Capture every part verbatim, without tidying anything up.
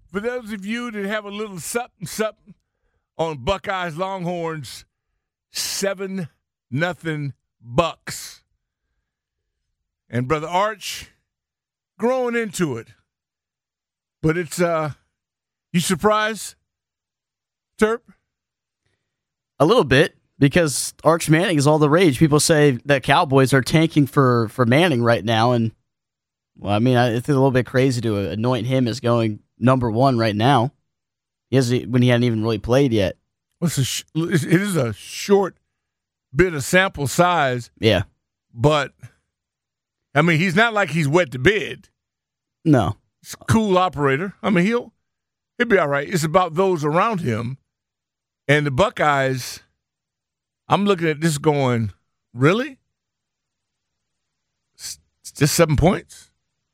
For those of you that have a little something, something on Buckeyes Longhorns, seven nothing Bucks. And Brother Arch, growing into it. But it's, uh, you surprised, Terp? A little bit, because Arch Manning is all the rage. People say that Cowboys are tanking for, for Manning right now, and, well, I mean, I, it's a little bit crazy to anoint him as going number one right now. He has when he hadn't even really played yet. Well, it's a sh- it is a short bit of sample size. Yeah. But, I mean, he's not like he's wet to bed. No. He's a cool operator. I mean, he'll, he'll be all right. It's about those around him. And the Buckeyes, I'm looking at this going, really? It's just seven points?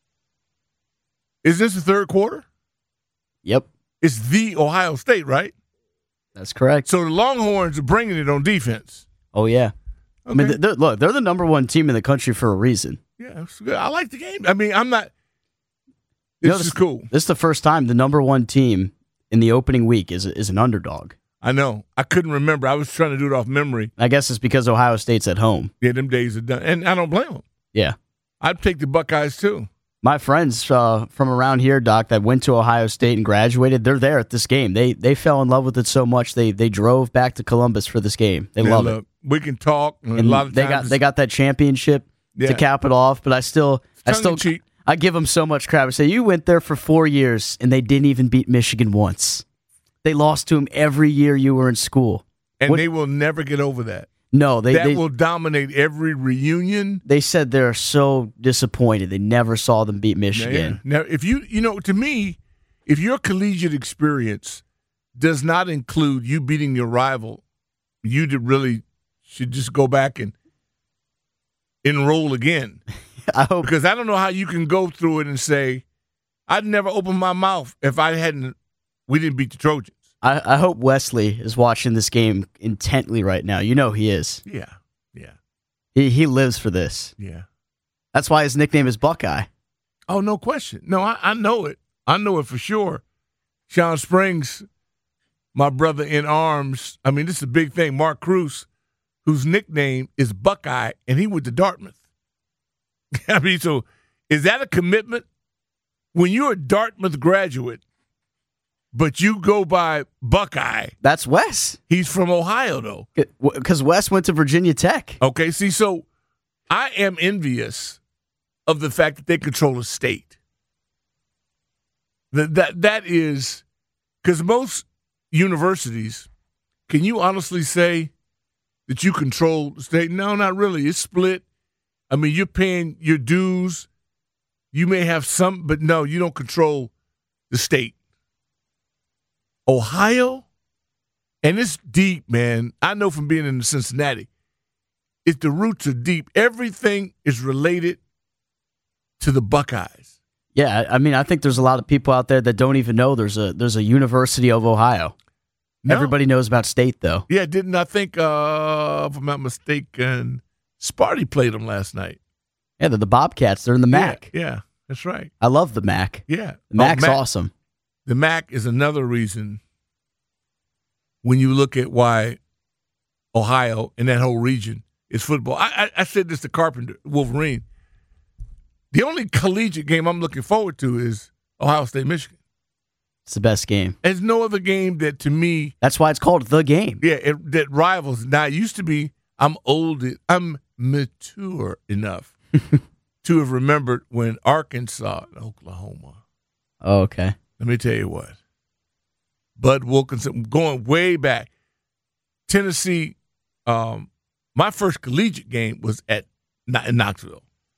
Is this the third quarter? Yep. It's the Ohio State, right? That's correct. So the Longhorns are bringing it on defense. Oh, yeah. Okay. I mean, they're, look, they're the number one team in the country for a reason. Yeah, it's good. I like the game. I mean, I'm not. You This know, is this, cool. This is the first time the number one team in the opening week is is an underdog. I know. I couldn't remember. I was trying to do it off memory. I guess it's because Ohio State's at home. Yeah, them days are done. And I don't blame them. Yeah. I'd take the Buckeyes, too. My friends uh, from around here, Doc, that went to Ohio State and graduated, they're there at this game. They they fell in love with it so much they they drove back to Columbus for this game. They Yeah, love look, it. We can talk. And And a lot of they times got they got that championship Yeah. to cap it off, but I still I tongue still in cheek. I give them so much crap. I say you went there for four years and they didn't even beat Michigan once. They lost to them every year you were in school. And What- they will never get over that. No, they that they, will dominate every reunion. they said they're so disappointed. They never saw them beat Michigan. Now, if you, you know, to me, if your collegiate experience does not include you beating your rival, you did really should just go back and enroll again. I hope Because I don't know how you can go through it and say, I'd never open my mouth if I hadn't, we didn't beat the Trojans. I, I hope Wesley is watching this game intently right now. You know he is. Yeah, yeah, He he lives for this. yeah. That's why his nickname is Buckeye. Oh, no question. No, I, I know it. I know it for sure. Sean Springs, my brother in arms. I mean, this is a big thing. Mark Cruz, whose nickname is Buckeye, and he went to Dartmouth. I mean, so is that a commitment? When you're a Dartmouth graduate, but you go by Buckeye, That's Wes. he's from Ohio, though. Because Wes went to Virginia Tech. Okay, see, so I am envious of the fact that they control a state. That that, that is, because most universities, can you honestly say that you control the state? No, not really. It's split. I mean, you're paying your dues. You may have some, but no, you don't control the state. Ohio, and it's deep, man. I know from being in Cincinnati, it's the roots are deep. Everything is related to the Buckeyes. Yeah, I mean, I think there's a lot of people out there that don't even know there's a there's a University of Ohio. No. Everybody knows about State, though. Yeah, didn't I think, uh, if I'm not mistaken, Sparty played them last night. Yeah, they're the Bobcats. They're in the M A C. Yeah, yeah, that's right. I love the M A C. Yeah. The Oh, M A C's Mac- awesome. The M A C is another reason when you look at why Ohio and that whole region is football. I, I, I said this to Carpenter, Wolverine. The only collegiate game I'm looking forward to is Ohio State, Michigan. It's the best game. There's no other game that, to me, That's why it's called the game. yeah, it, that rivals. Now, it used to be I'm old, I'm mature enough to have remembered when Arkansas and Oklahoma. Oh, okay. Let me tell you what. Bud Wilkinson, going way back. Tennessee, um, my first collegiate game was at in Knoxville.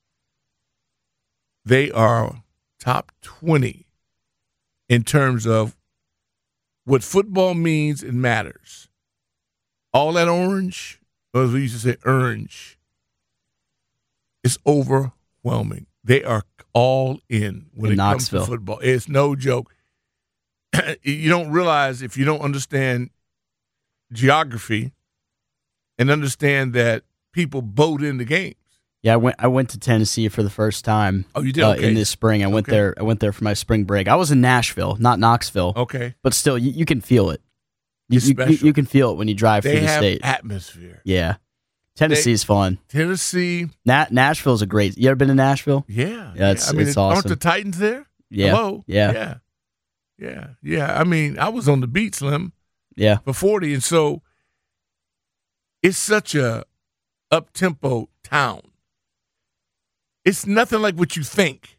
They are top twenty in terms of what football means and matters. All that orange, or as we used to say, orange, is overwhelming. They are all in when In it Knoxville. comes to football. It's no joke. You don't realize if you don't understand geography and understand that people boat into games. Yeah, I went. I went to Tennessee for the first time. Oh, you did? Uh, Okay. in this spring. I went Okay. there. I went there for my spring break. I was in Nashville, not Knoxville. Okay. But still, you, you can feel it. You, It's you, special. you, you can feel it when you drive They through the have state. atmosphere. Yeah, Tennessee's fun. Tennessee. Na- Nashville's a great. You ever been to Nashville? Yeah. Yeah, it's- I mean, it's aren't awesome. the Titans there? Yeah. Hello? Yeah. Yeah. Yeah. Yeah. I mean, I was on the beat, Slim, Yeah. for forty, and so it's such a up-tempo town. It's nothing like what you think.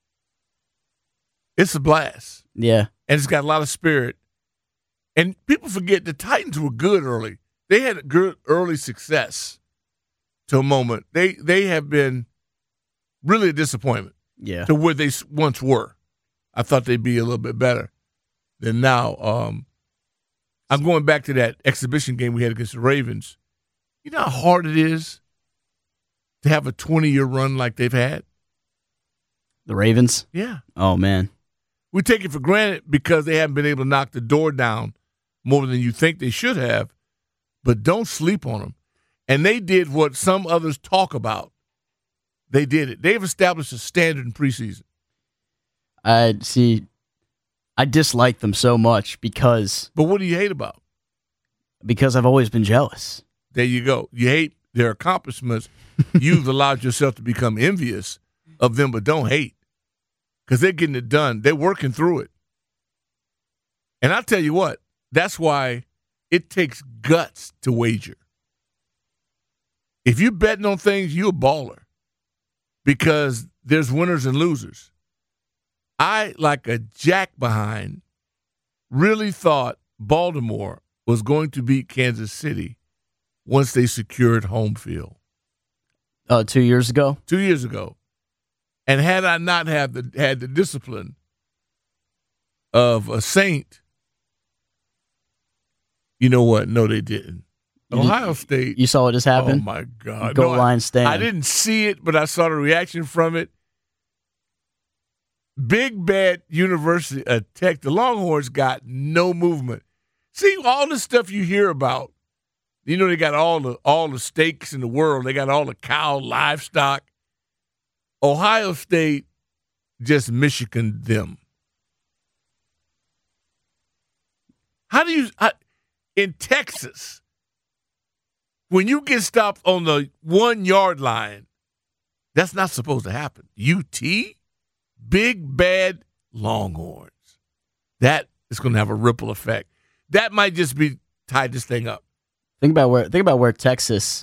It's a blast. Yeah. And it's got a lot of spirit. And people forget the Titans were good early. They had a good early success to a moment. They they have been really a disappointment Yeah. to where they s- once were. I thought they'd be a little bit better than now. Um, I'm going back to that exhibition game we had against the Ravens. You know how hard it is to have a twenty-year run like they've had? The Ravens. Yeah. Oh man. We take it for granted because they haven't been able to knock the door down more than you think they should have, but don't sleep on them. And they did what some others talk about. They did it. They've established a standard in preseason. I see. I dislike them so much because But what do you hate about? because I've always been jealous. There you go. You hate their accomplishments. You've allowed yourself to become envious of them, but don't hate because they're getting it done. They're working through it. And I'll tell you what, that's why it takes guts to wager. If you're betting on things, you're a baller because there's winners and losers. I, like a jack behind, really thought Baltimore was going to beat Kansas City once they secured home field Uh, two years ago. two years ago. And had I not had the had the discipline of a saint, you know what? No, they didn't. You Ohio did- State. You saw what just Oh happened. my God! Goal No, I- line stand. I didn't see it, but I saw the reaction from it. Big Bad University of Tech, the Longhorns got no movement. See, all the stuff you hear about, you know, they got all the all the stakes in the world. They got all the cow livestock. Ohio State just Michigan them. How do you I, in Texas when you get stopped on the one yard line? That's not supposed to happen. U T, Big Bad Longhorns. That is going to have a ripple effect. That might just be tied this thing up. Think about where think about where Texas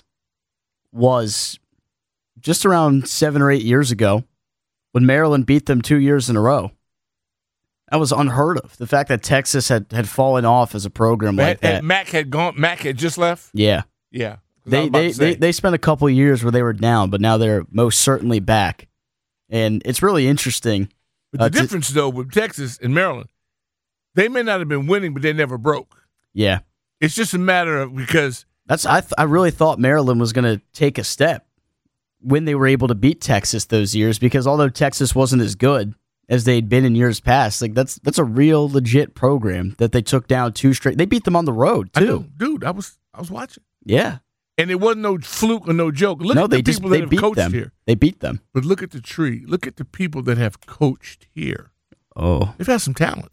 was just around seven or eight years ago when Maryland beat them two years in a row. That was unheard of. The fact that Texas had, had fallen off as a program like And- that. and Mac had gone. Mac had just left. Yeah. Yeah, 'Cause I They was about they, to say. they they spent a couple of years where they were down, but now they're most certainly back. And it's really interesting. But the uh, to- difference, though, with Texas and Maryland, they may not have been winning, but they never broke. Yeah. It's just a matter of because That's I th- I really thought Maryland was going to take a step when they were able to beat Texas those years, because although Texas wasn't as good as they'd been in years past, like that's that's a real legit program that they took down two straight. They beat them on the road I know, too. dude, I was I was watching, Yeah. and it wasn't no fluke or no joke. Look no, at the they just people they that have beat coached them. here. They beat them. But look at the tree. Look at the people that have coached here. Oh. They've had some talent,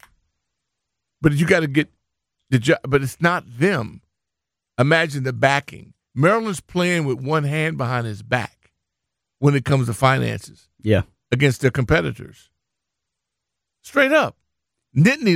but you got to get the job. But it's not them. Imagine the backing. Maryland's playing with one hand behind his back when it comes to finances Yeah. against their competitors. Straight up. Nittany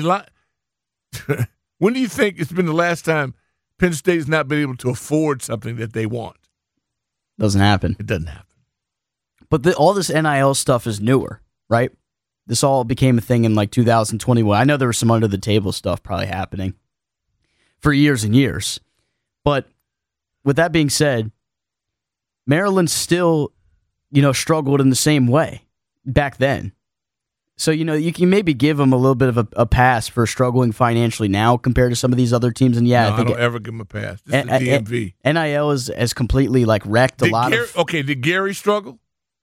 li- When do you think it's been the last time Penn State's not been able to afford something that they want? Doesn't happen. It doesn't happen. But the, all this N I L stuff is newer, right? This all became a thing in like two thousand twenty-one. I know there was some under the table stuff probably happening for years and years. But with that being said, Maryland still, you know, struggled in the same way back then. So, you know, you can maybe give them a little bit of a, a pass for struggling financially now compared to some of these other teams. And yeah, no, I I, think don't ever give them a pass. This and- is the D M V. and- N I L is has completely like wrecked a Did lot Gary, of. okay, did Gary struggle?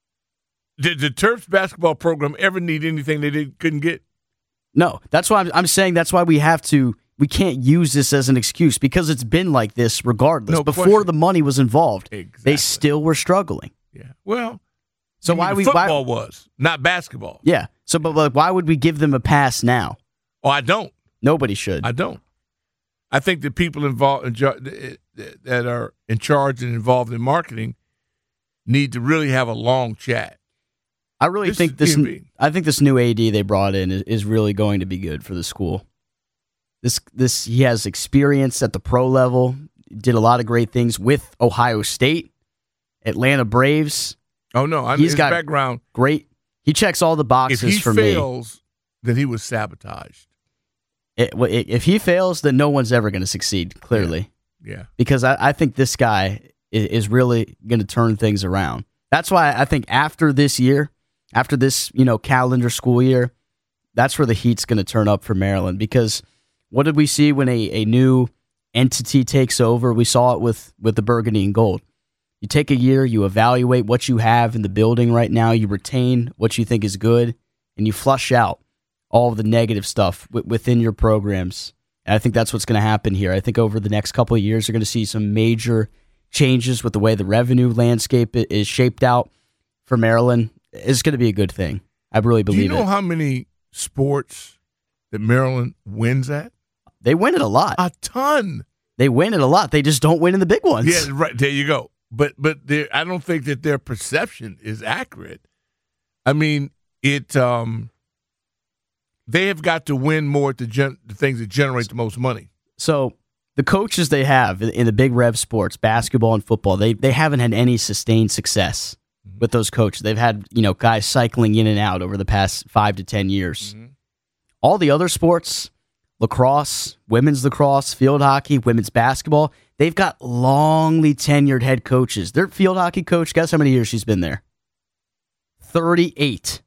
Did the Terps basketball program ever need anything they did, couldn't get? No, that's why I'm, I'm saying that's why we have to. We can't use this as an excuse because it's been like this regardless. No Before question. the money was involved, Exactly. they still were struggling. Yeah. Well, So you why mean we football why, was, not basketball. Yeah. So but like why would we give them a pass now? Oh, I don't. Nobody should. I don't. I think the people involved in, that are in charge and involved in marketing need to really have a long chat. I really This think this. is T V. I think this new A D they brought in is, is really going to be good for the school. This this he has experience at the pro level. Did a lot of great things with Ohio State, Atlanta Braves. Oh no, I, He's his got background. Great. He checks all the If boxes he for fails, then he was sabotaged. me. It, if he fails, then no one's ever going to succeed. Clearly, Yeah. because I, I think this guy is, is really going to turn things around. That's why I think after this year, after this you know calendar school year, that's where the heat's going to turn up for Maryland. Because what did we see when a, a new entity takes over? We saw it with, with the Burgundy and Gold. You take a year, you evaluate what you have in the building right now, you retain what you think is good, and you flush out all of the negative stuff w- within your programs. And I think that's what's going to happen here. I think over the next couple of years, you're going to see some major changes with the way the revenue landscape is shaped out for Maryland. It's going to be a good thing. I really believe it. Do you know it. how many sports that Maryland wins at? They win it a lot. A ton. They win it a lot. They just don't win in the big ones. Yeah, right. There you go. But but there- I don't think that their perception is accurate. I mean, it. Um, they have got to win more at the, gen- the things that generate the most money. So the coaches they have in, in the big rev sports, basketball and football, they they haven't had any sustained success mm-hmm. with those coaches. They've had you know guys cycling in and out over the past five to ten years. Mm-hmm. All the other sports, lacrosse, women's lacrosse, field hockey, women's basketball, they've got longly tenured head coaches. Their field hockey coach, guess how many years she's been there? thirty-eight.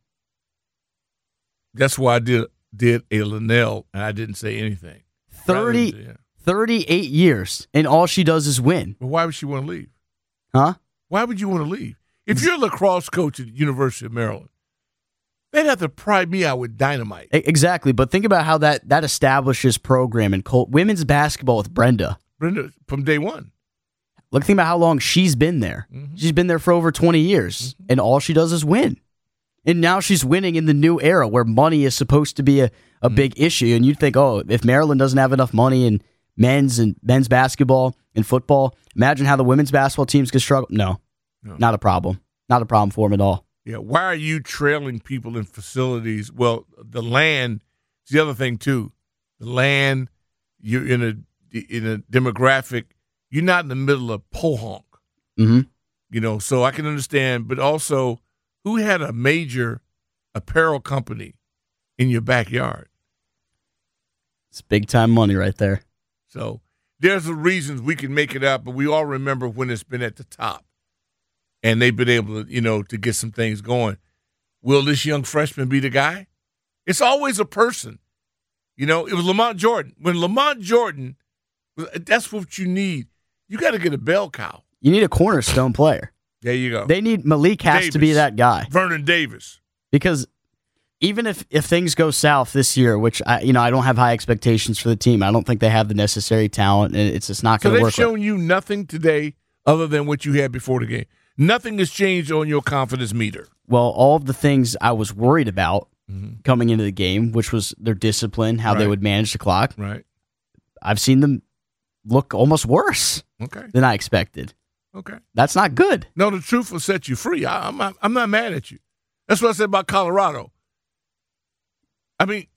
That's why I did did a Linnell, and I didn't say anything. thirty, than, yeah. thirty-eight years, and all she does is win. But why would she want to leave? Huh? Why would you want to leave? If you're a lacrosse coach at the University of Maryland, they'd have to pry me out with dynamite. Exactly, but think about how that, that establishes program in Col- women's basketball with Brenda. Brenda, from day one. Look, think about how long she's been there. Mm-hmm. She's been there for over twenty years, mm-hmm. and all she does is win. And now she's winning in the new era where money is supposed to be a, a mm-hmm. big issue. And you'd think, oh, if Maryland doesn't have enough money in men's and men's basketball and football, imagine how the women's basketball teams could struggle. No, no, not a problem. Not a problem for them at all. Yeah, why are you trailing people in facilities? Well, the land is the other thing, too. The land, you're in a in a demographic, you're not in the middle of Pohonk. Mm-hmm. You know, so I can understand, but also, who had a major apparel company in your backyard? It's big time money right there. So there's the reasons we can make it up, but we all remember when it's been at the top and they've been able to, you know, to get some things going. Will this young freshman be the guy? It's always a person. You know, it was Lamont Jordan. When Lamont Jordan, that's what you need. You got to get a bell cow. You need a cornerstone player. There you go. They need Malik has Davis, to be that guy. Vernon Davis. Because even if, if things go south this year, which I you know I don't have high expectations for the team. I don't think they have the necessary talent, and it's just not going to so work. So they've shown with. you nothing today other than what you had before the game. Nothing has changed on your confidence meter. Well, all of the things I was worried about mm-hmm. coming into the game, which was their discipline, how right. they would manage the clock. Right. I've seen them look almost worse okay. than I expected. Okay. That's not good. No, the truth will set you free. I, I'm not, I'm not mad at you. That's what I said about Colorado. I mean,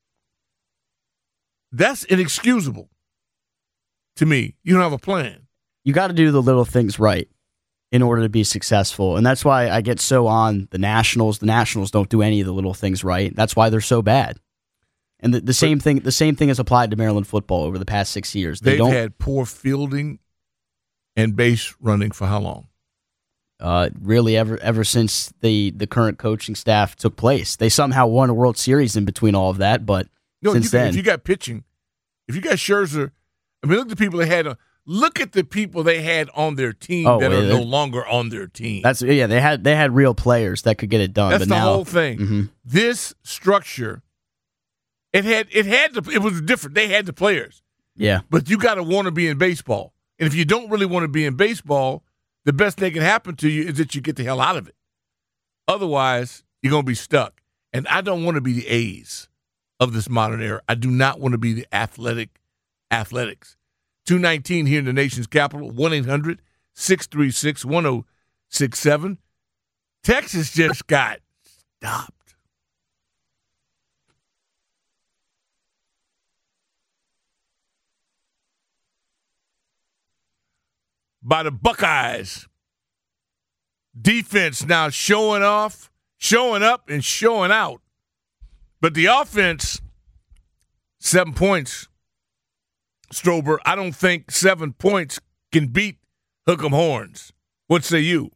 that's inexcusable to me. You don't have a plan. You got to do the little things right in order to be successful. And that's why I get so on the Nationals. The Nationals don't do any of the little things right. That's why they're so bad. And the, the same thing the same thing has applied to Maryland football over the past six years. They they've don't, had poor fielding and base running for how long? Uh, really, ever ever since the, the current coaching staff took place. They somehow won a World Series in between all of that, but no, since you, then... If you got pitching, if you got Scherzer, I mean, look at the people they had on, look at the people they had on their team oh, that yeah, are no longer on their team. That's yeah, they had they had real players that could get it done. That's but the now, whole thing. Mm-hmm. This structure, it had it had the, it was different. They had the players. Yeah. But you got to want to be in baseball. And if you don't really want to be in baseball, the best thing that can happen to you is that you get the hell out of it. Otherwise, you're going to be stuck. And I don't want to be the A's of this modern era. I do not want to be the athletic athletics. two nineteen here in the nation's capital, one eight hundred six three six one oh six seven. Texas just got stopped. By the Buckeyes. Defense now showing off, showing up, and showing out. But the offense, seven points. Strober, I don't think seven points can beat Hook 'em Horns. What say you?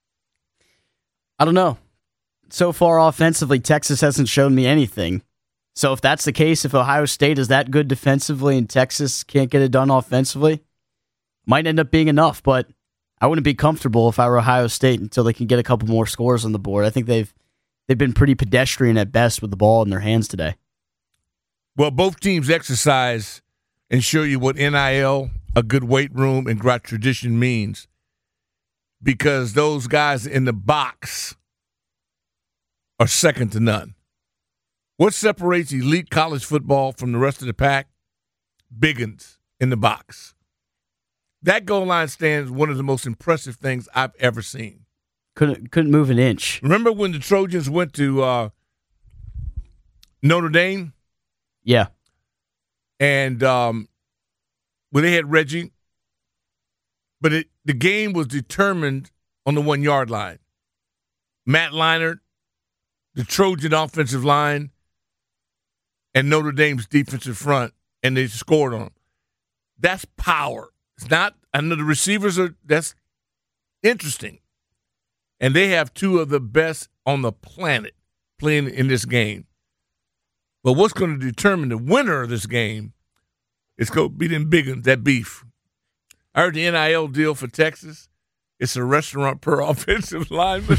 I don't know. So far offensively, Texas hasn't shown me anything. So if that's the case, if Ohio State is that good defensively and Texas can't get it done offensively, might end up being enough, but I wouldn't be comfortable if I were Ohio State until they can get a couple more scores on the board. I think they've they've been pretty pedestrian at best with the ball in their hands today. Well, both teams exercise and show you what N I L, a good weight room, and great tradition means, because those guys in the box are second to none. What separates elite college football from the rest of the pack? Biggins in the box. That goal line stand is one of the most impressive things I've ever seen. Couldn't couldn't move an inch. Remember when the Trojans went to uh, Notre Dame? Yeah. And um, when they had Reggie, but it, the game was determined on the one-yard line. Matt Leinart, the Trojan offensive line, and Notre Dame's defensive front, and they scored on them. That's power. It's not, I know the receivers are, that's interesting. And they have two of the best on the planet playing in this game. But what's going to determine the winner of this game is going to be them big ones, that beef. I heard the N I L deal for Texas. It's a restaurant per offensive lineman.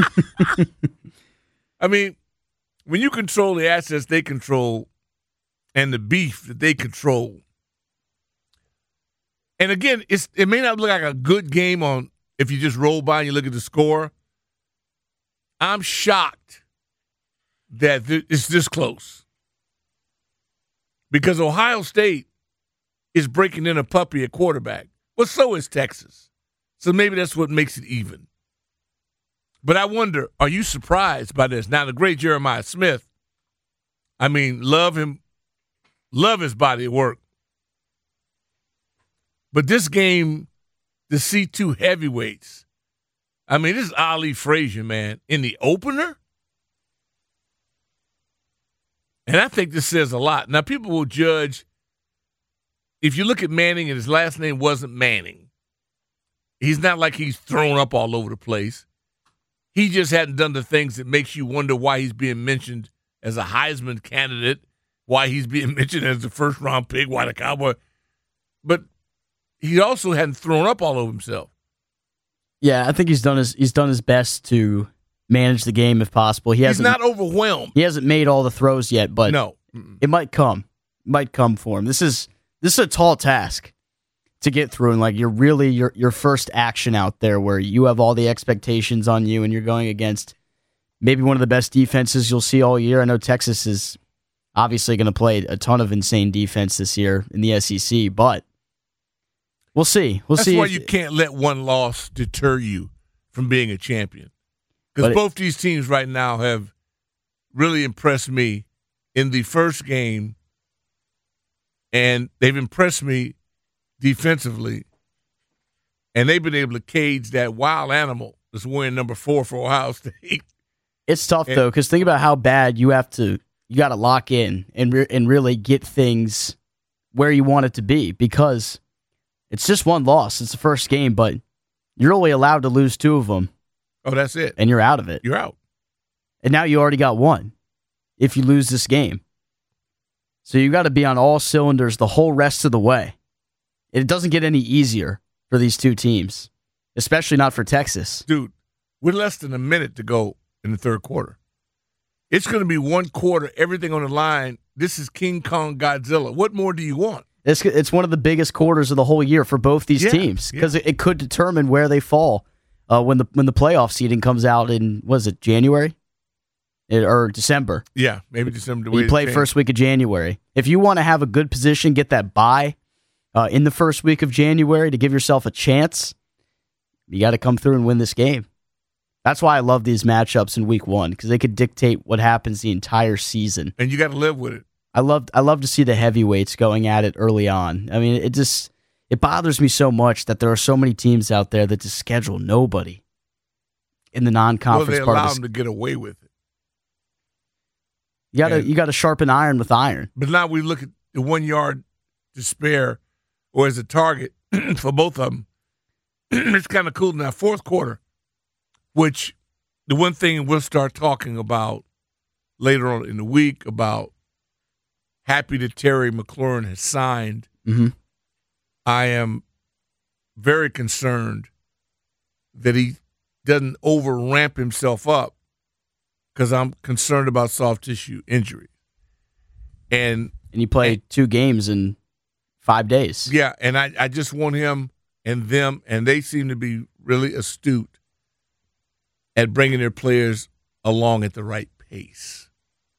I mean, when you control the assets they control and the beef that they control, and again, it's it may not look like a good game on if you just roll by and you look at the score. I'm shocked that it's this close. Because Ohio State is breaking in a puppy at quarterback. Well, so is Texas. So maybe that's what makes it even. But I wonder, are you surprised by this? Now, the great Jeremiah Smith, I mean, love him, love his body of work. But this game, the C two heavyweights, I mean, this is Ali Frazier, man, in the opener. And I think this says a lot. Now, people will judge, if you look at Manning and his last name wasn't Manning, he's not like he's thrown up all over the place. He just hadn't done the things that makes you wonder why he's being mentioned as a Heisman candidate, why he's being mentioned as the first-round pick, why the Cowboy. But he also hadn't thrown up all over himself. Yeah, I think he's done his he's done his best to manage the game if possible. He He's hasn't, not overwhelmed. He hasn't made all the throws yet, but no. it might come. It might come for him. This is this is a tall task to get through, and like you're really your your first action out there where you have all the expectations on you and you're going against maybe one of the best defenses you'll see all year. I know Texas is obviously going to play a ton of insane defense this year in the S E C, but we'll see. We'll That's see. why if, you can't let one loss deter you from being a champion. Because both these teams right now have really impressed me in the first game, and they've impressed me defensively, and they've been able to cage that wild animal that's wearing number four for Ohio State. It's tough, and, though, because think about how bad you have to – you got to lock in and re- and really get things where you want it to be, because it's just one loss. It's the first game, but you're only allowed to lose two of them. Oh, that's it. And you're out of it. You're out. And now you already got one if you lose this game. So you got to be on all cylinders the whole rest of the way. It doesn't get any easier for these two teams, especially not for Texas. Dude, we're less than a minute to go in the third quarter. It's going to be one quarter, everything on the line. This is King Kong Godzilla. What more do you want? It's, it's one of the biggest quarters of the whole year for both these Yeah, teams because yeah. it, it could determine where they fall uh, when the when the playoff seeding comes out in, was it January it, or December? Yeah, maybe December. The way You it play changed. first week of January. If you want to have a good position, get that bye uh, in the first week of January to give yourself a chance, you got to come through and win this game. That's why I love these matchups in week one because they could dictate what happens the entire season. And you got to live with it. I love I love to see the heavyweights going at it early on. I mean, it just it bothers me so much that there are so many teams out there that just schedule nobody in the Well, non-conference they part allow of them the, to get away with it. You got to and- you got to sharpen iron with iron. But now we look at the one yard to spare or as a target for both of them. It's kind of cool now. Fourth quarter, which the one thing we'll start talking about later on in the week about happy that Terry McLaurin has signed. Mm-hmm. I am very concerned that he doesn't over ramp himself up because I'm concerned about soft tissue injury. And And you play two games in five days. yeah, and I, I just want him and them, and they seem to be really astute at bringing their players along at the right pace.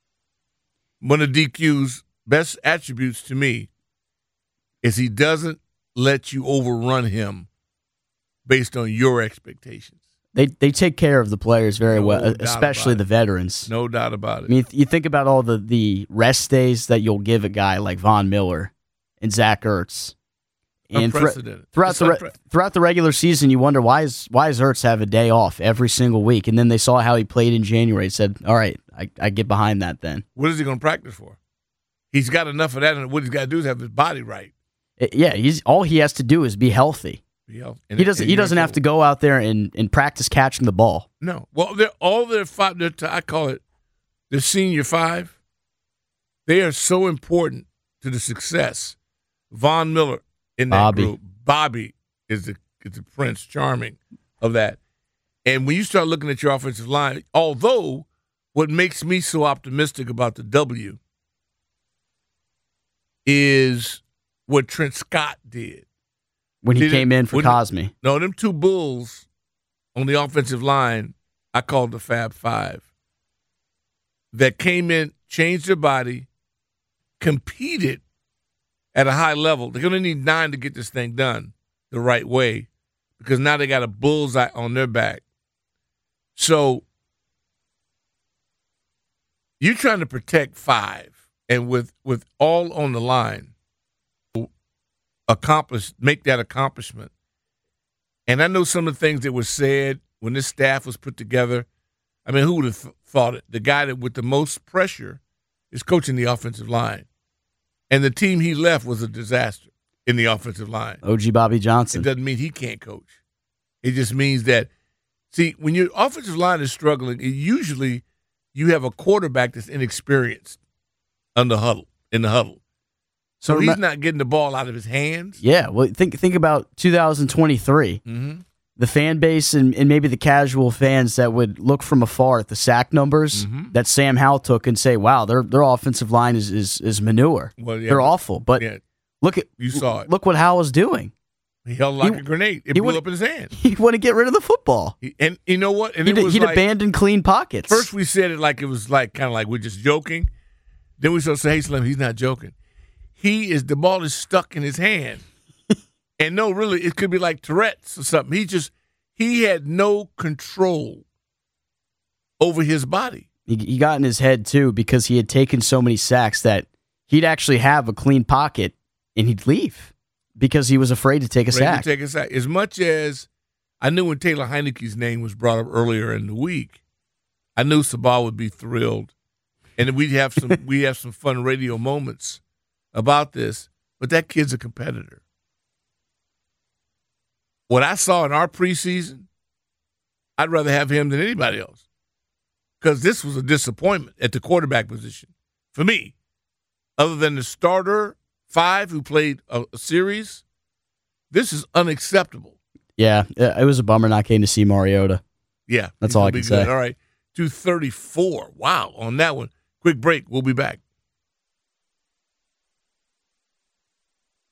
One of D Q's best attributes to me is he doesn't let you overrun him based on your expectations. They they take care of the players very No well, doubt especially about the it. veterans. No doubt about it. I mean, you think about all the, the rest days that you'll give a guy like Von Miller and Zach Ertz. And thro- Unprecedented. throughout It's the re- unpre- throughout the regular season, you wonder why is why does Ertz have a day off every single week? And then they saw how he played in January. And said, "All right, I, I get behind that." Then, What is he going to practice for? He's got enough of that, and what he's got to do is have his body right. It- yeah, he's all he has to do is be healthy. You know, and- He doesn't and he you're doesn't have cool. to go out there and, and practice catching the ball. No. Well, they're all their five. Their, I call it the senior five. They are so important to the success. Von Miller in that Bobby. group. Bobby is the is the Prince Charming of that. And when you start looking at your offensive line, although what makes me so optimistic about the W is what Trent Scott did. When he Did it- came in for when- Cosme. No, them two bulls on the offensive line, I called the Fab Five, that came in, changed their body, competed at a high level. They're going to need nine to get this thing done the right way because now they got a bullseye on their back. So you're trying to protect five, and with, with all on the line, accomplish make that accomplishment. And I know some of the things that were said when this staff was put together. I mean, who would have th- thought it? The guy that with the most pressure is coaching the offensive line. And the team he left was a disaster in the offensive line. O G Bobby It Johnson. doesn't mean he can't coach. It just means that, see, when your offensive line is struggling, it usually you have a quarterback that's inexperienced on the huddle, in the huddle. So So he's remi- not getting the ball out of his hands. Yeah, well, think think about two thousand twenty-three. Mm-hmm. The fan base and, and maybe the casual fans that would look from afar at the sack numbers Mhm. that Sam Howell took and say, "Wow, their their offensive line is is, is manure. Well, yeah, They're but- awful." But yeah, look at you saw it. Look what Howell was doing. He held like He- a grenade. It he blew would- up in his hand. He wanted to get rid of the football. He, and you know what? And He'd, it was he'd like, abandoned clean pockets. first we said it like it was like kind of like we're just joking. Then we started saying, "Hey, Slim, he's not joking. He is the ball is stuck in his hand." And no, really, it could be like Tourette's or something. He just he had no control over his body. he, he got in his head too because he had taken so many sacks that he'd actually have a clean pocket and he'd leave because he was afraid to take a Ready sack. to take a sack. As much as I knew when Taylor Heineke's name was brought up earlier in the week, I knew Sabah would be thrilled, and we'd have some we have some fun radio moments about this. But that kid's a competitor. What I saw in our preseason, I'd rather have him than anybody else because this was a disappointment at the quarterback position for me. Other than the starter five who played a, a series, this is unacceptable. Yeah, it was a bummer not getting to see Mariota. Yeah, That's he's all gonna I be can good. say. All right, two thirty-four. Wow, on that one. Quick break. We'll be back.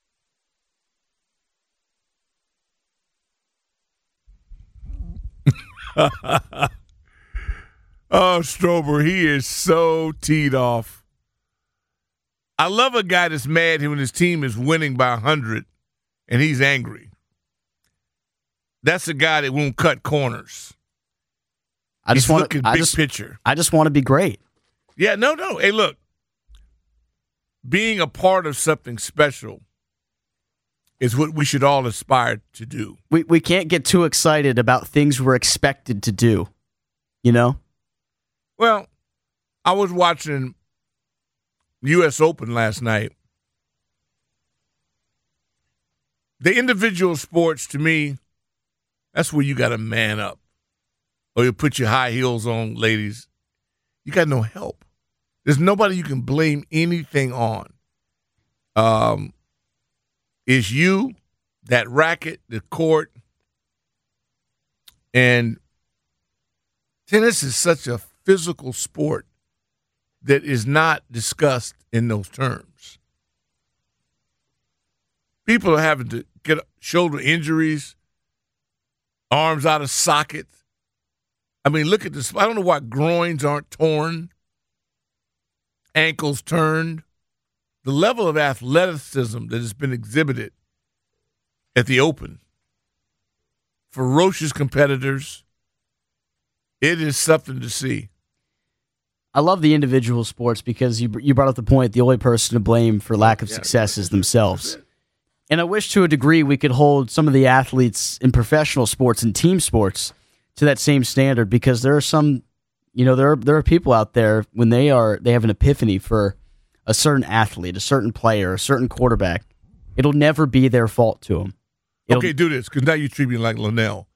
Oh, Strober, he is so teed off. I love a guy that's mad when his team is winning by one hundred and he's angry. That's a guy that won't cut corners. I just he's want looking I big just, picture. I just want to be great. Yeah, no, no. Hey, look, being a part of something special is what we should all aspire to do. We we can't get too excited about things we're expected to do, you know? Well, I was watching U S Open last night. The individual sports, to me, that's where you got to man up. Or you put your high heels on, ladies. You got no help. There's nobody you can blame anything on. Um, it's you, that racket, the court, and tennis is such a physical sport that is not discussed in those terms. People are having to get shoulder injuries, arms out of sockets. I mean, look at this. I don't know why groins aren't torn, ankles turned. The level of athleticism that has been exhibited at the Open, ferocious competitors, it is something to see. I love the individual sports because you you brought up the point, the only person to blame for lack of Yeah, success is themselves. And I wish to a degree we could hold some of the athletes in professional sports and team sports to that same standard, because there are some, you know, there are, there are people out there when they are they have an epiphany for a certain athlete, a certain player, a certain quarterback. It'll never be their fault to them. It'll, Okay, do this, because now you treat me like Linnell.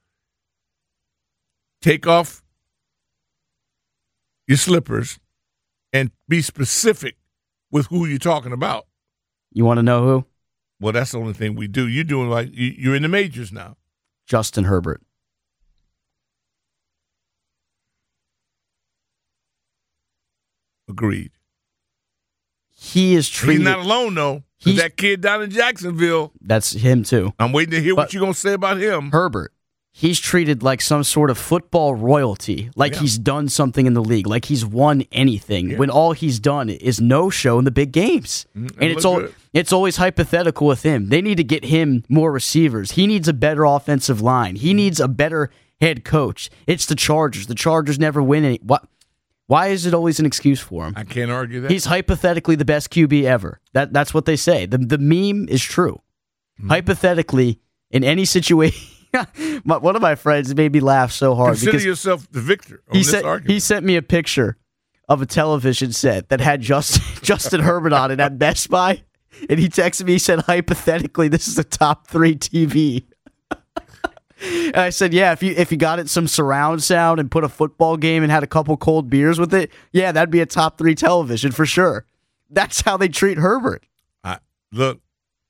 Take off your slippers and be specific with who you're talking about. You want to know who? Well, that's the only thing we do. You're doing like you- you're in the majors now. Justin Herbert. Agreed. He is treated. He's not alone, though. 'Cause He's- that kid down in Jacksonville, That's him too. I'm waiting to hear But- what you're going to say about him. Herbert. He's treated like some sort of football royalty, like Yeah. he's done something in the league, like he's won anything, Yeah. when all he's done is no show in the big games. Mm, and it it's looked all good. it's always hypothetical with him. They need to get him more receivers. He needs a better offensive line. He needs a better head coach. It's the Chargers. The Chargers never win any. What? Why is it always an excuse for him? I can't argue that. He's hypothetically the best Q B ever. That that's what they say. The the meme is true. Mm-hmm. Hypothetically, in any situation, my, one of my friends made me laugh so hard Consider because yourself the victor on he this sent argument. he sent me a picture of a television set that had Justin Justin Herbert on it at Best Buy, and he texted me. He said, hypothetically, this is a top three T V. And I said, yeah, if you if you got it some surround sound and put a football game and had a couple cold beers with it, yeah, that'd be a top three television for sure. That's how they treat Herbert. I, look,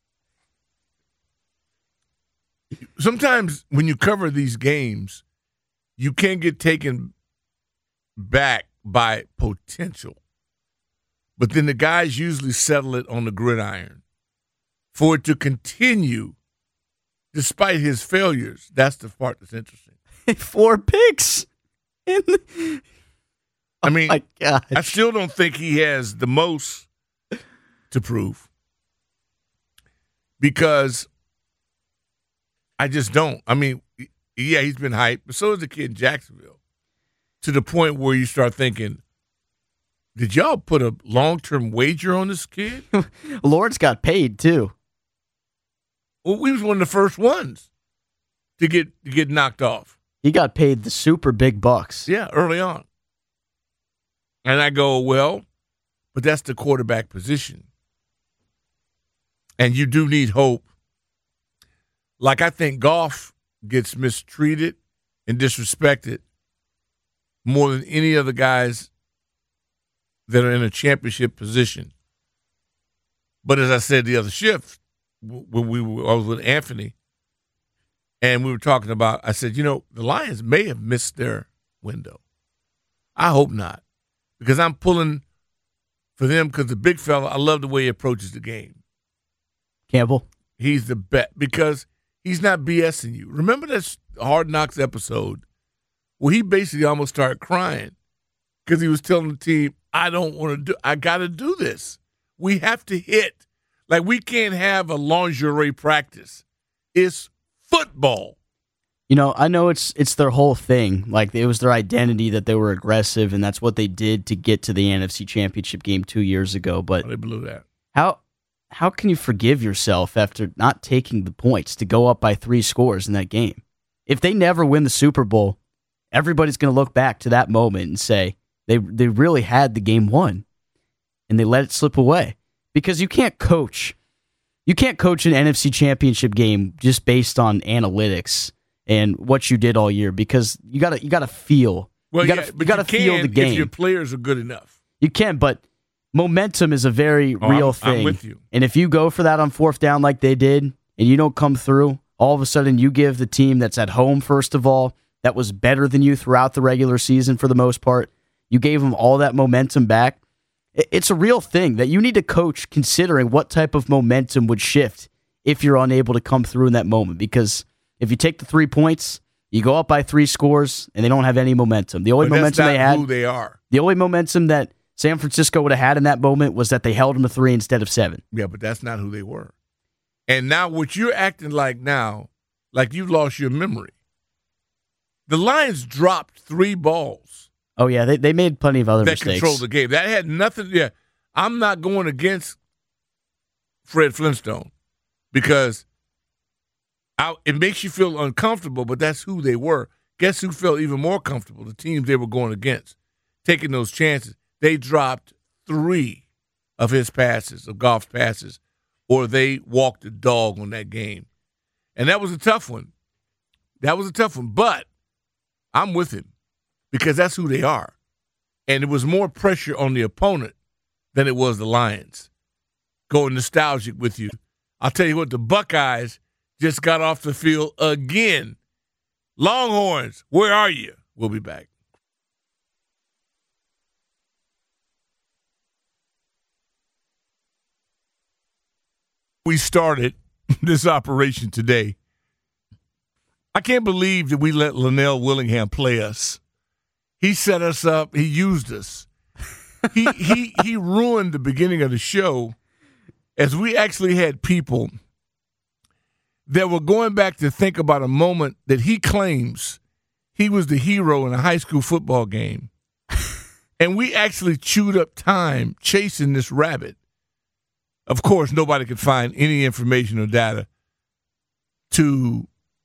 sometimes when you cover these games, you can get taken back by potential. But then the guys usually settle it on the gridiron. For it to continue, despite his failures, that's the part that's interesting. Four picks. In the, I mean, my God. I still don't think he has the most to prove, because I just don't. I mean, yeah, he's been hyped, but so is the kid in Jacksonville, to the point where you start thinking, did y'all put a long-term wager on this kid? Lawrence got paid too. Well, we was one of the first ones to get to get knocked off. He got paid the super big bucks. Yeah, early on. And I go, well, but that's the quarterback position. And you do need hope. Like, I think Goff gets mistreated and disrespected more than any other guys that are in a championship position. But as I said the other shift, when we were, I was with Anthony, and we were talking about, I said, you know, the Lions may have missed their window. I hope not, because I'm pulling for them, because the big fella, I love the way he approaches the game. Campbell. He's the best, because he's not BSing you. Remember this Hard Knocks episode Well, he basically almost started crying because he was telling the team, I don't want to do I got to do this. We have to hit. Like, we can't have a lingerie practice. It's football. You know, I know it's it's their whole thing. Like, it was their identity that they were aggressive, and that's what they did to get to the N F C Championship game two years ago. But oh, they blew that. How how can you forgive yourself after not taking the points to go up by three scores in that game? If they never win the Super Bowl, everybody's going to look back to that moment and say they they really had the game won, and they let it slip away. Because you can't coach, you can't coach an N F C Championship game just based on analytics and what you did all year. Because you gotta you gotta feel, well, you gotta, yeah, you gotta you feel the game. If your players are good enough, you can, but momentum is a very oh, real I'm, thing. I'm with you. And if you go for that on fourth down like they did, and you don't come through, all of a sudden you give the team that's at home, first of all, that was better than you throughout the regular season for the most part, you gave them all that momentum back. It's a real thing that you need to coach considering what type of momentum would shift if you're unable to come through in that moment. Because if you take the three points, you go up by three scores, and they don't have any momentum. The only but momentum that's not they had, who they are. The only momentum that San Francisco would have had in that moment was that they held them to three instead of seven. Yeah, but that's not who they were. And now what you're acting like now, like you've lost your memory. The Lions dropped three balls. Oh, yeah, they they made plenty of other that mistakes. Controlled the game. That had nothing. Yeah, I'm not going against Fred Flintstone because I, it makes you feel uncomfortable, but that's who they were. Guess who felt even more comfortable? The teams they were going against, taking those chances. They dropped three of his passes, of Goff's passes, or they walked the dog on that game. And that was a tough one. That was a tough one, but I'm with him. Because that's who they are. And it was more pressure on the opponent than it was the Lions. Going nostalgic with you. I'll tell you what, the Buckeyes just got off the field again. Longhorns, where are you? We'll be back. We started this operation today. I can't believe that we let Linnell Willingham play us. He set us up. He used us. He he he ruined the beginning of the show as we actually had people that were going back to think about a moment that he claims he was the hero in a high school football game. And we actually chewed up time chasing this rabbit. Of course, nobody could find any information or data to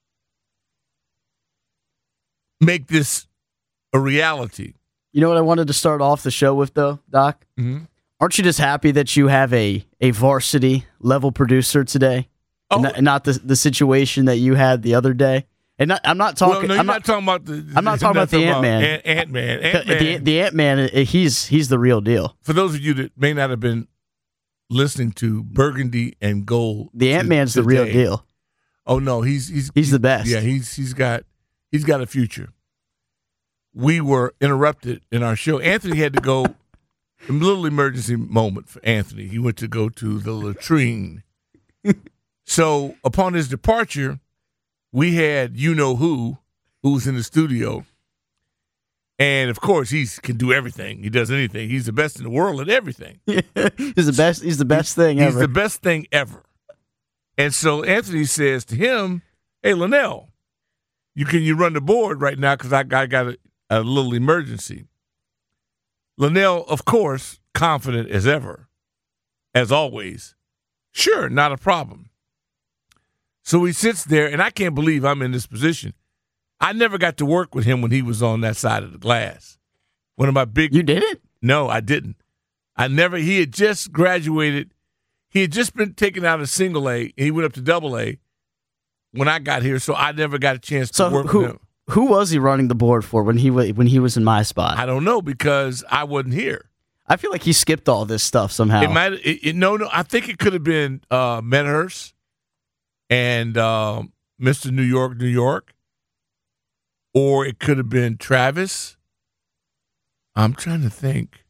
make this a reality. You know what I wanted to start off the show with, though, Doc? Mm-hmm. Aren't you just happy that you have a, a varsity level producer today, oh. and not, not the the situation that you had the other day? And not, I'm not talking. Well, no, you're I'm not, not talking about the. I'm not talking about the Ant Man. Ant Man. Ant Man. The, the Ant Man. He's he's the real deal. For those of you that may not have been listening to Burgundy and Gold, the Ant Man's the real deal. Oh no, he's he's he's the best. Yeah, he's he's got he's got a future. We were interrupted in our show. Anthony had to go, a little emergency moment for Anthony. He went to go to the latrine. So upon his departure, we had you-know-who, who's in the studio. And, of course, he can do everything. He does anything. He's the best in the world at everything. he's the best He's the best thing he's ever. He's the best thing ever. And so Anthony says to him, hey, Linnell, you can you run the board right now because I, I got a, a little emergency. Linnell, of course, confident as ever, as always. Sure, not a problem. So he sits there, and I can't believe I'm in this position. I never got to work with him when he was on that side of the glass. One of my big... You didn't? No, I didn't. I never... He had just graduated. He had just been taken out of single A, and he went up to double A when I got here, so I never got a chance to so work who, with him. Who was he running the board for when he when he was in my spot? I don't know because I wasn't here. I feel like he skipped all this stuff somehow. It might. It, it, no, no. I think it could have been uh, Medhurst and uh, Mister New York, New York, or it could have been Travis. I'm trying to think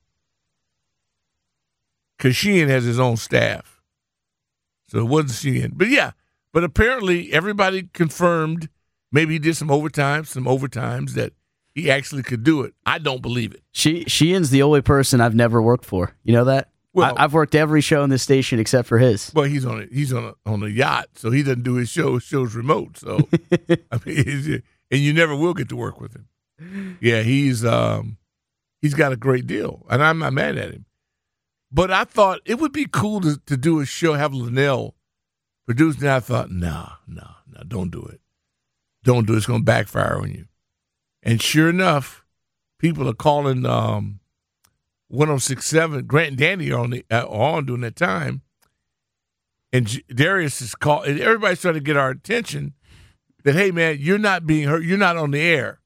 because Sheehan has his own staff, so it wasn't Sheehan. But yeah, but apparently everybody confirmed. Maybe he did some overtime, some overtimes that he actually could do it. I don't believe it. She Sheehan's the only person I've never worked for. You know that? Well, I, I've worked every show in this station except for his. Well, he's on a, he's on a, on a yacht, so he doesn't do his show. His show's remote, so I mean, it's, and you never will get to work with him. Yeah, he's um, he's got a great deal, and I'm not mad at him. But I thought it would be cool to, to do a show, have Linnell produce. And I thought, nah, nah, nah, don't do it. Don't do it. It's going to backfire on you. And sure enough, people are calling um, one oh six point seven. Grant and Danny are on, the, uh, on during that time. And J- Darius is called. And everybody's trying to get our attention that, hey, man, you're not being hurt. You're not on the air.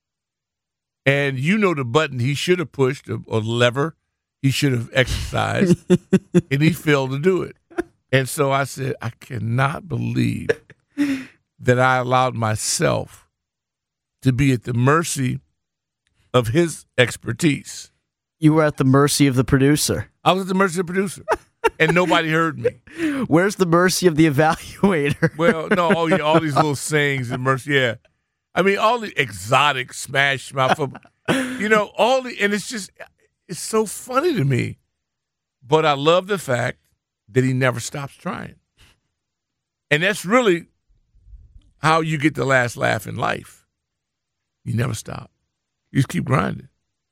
And you know the button he should have pushed, or the lever he should have exercised, and he failed to do it. And so I said, I cannot believe that I allowed myself to be at the mercy of his expertise. You were at the mercy of the producer. I was at the mercy of the producer, and nobody heard me. Where's the mercy of the evaluator? Well, no, all, yeah, all these little sayings and mercy, yeah. I mean, all the exotic smash mouth, you know, all the, and it's just, it's so funny to me. But I love the fact that he never stops trying. And that's really how you get the last laugh in life. You never stop. You just keep grinding.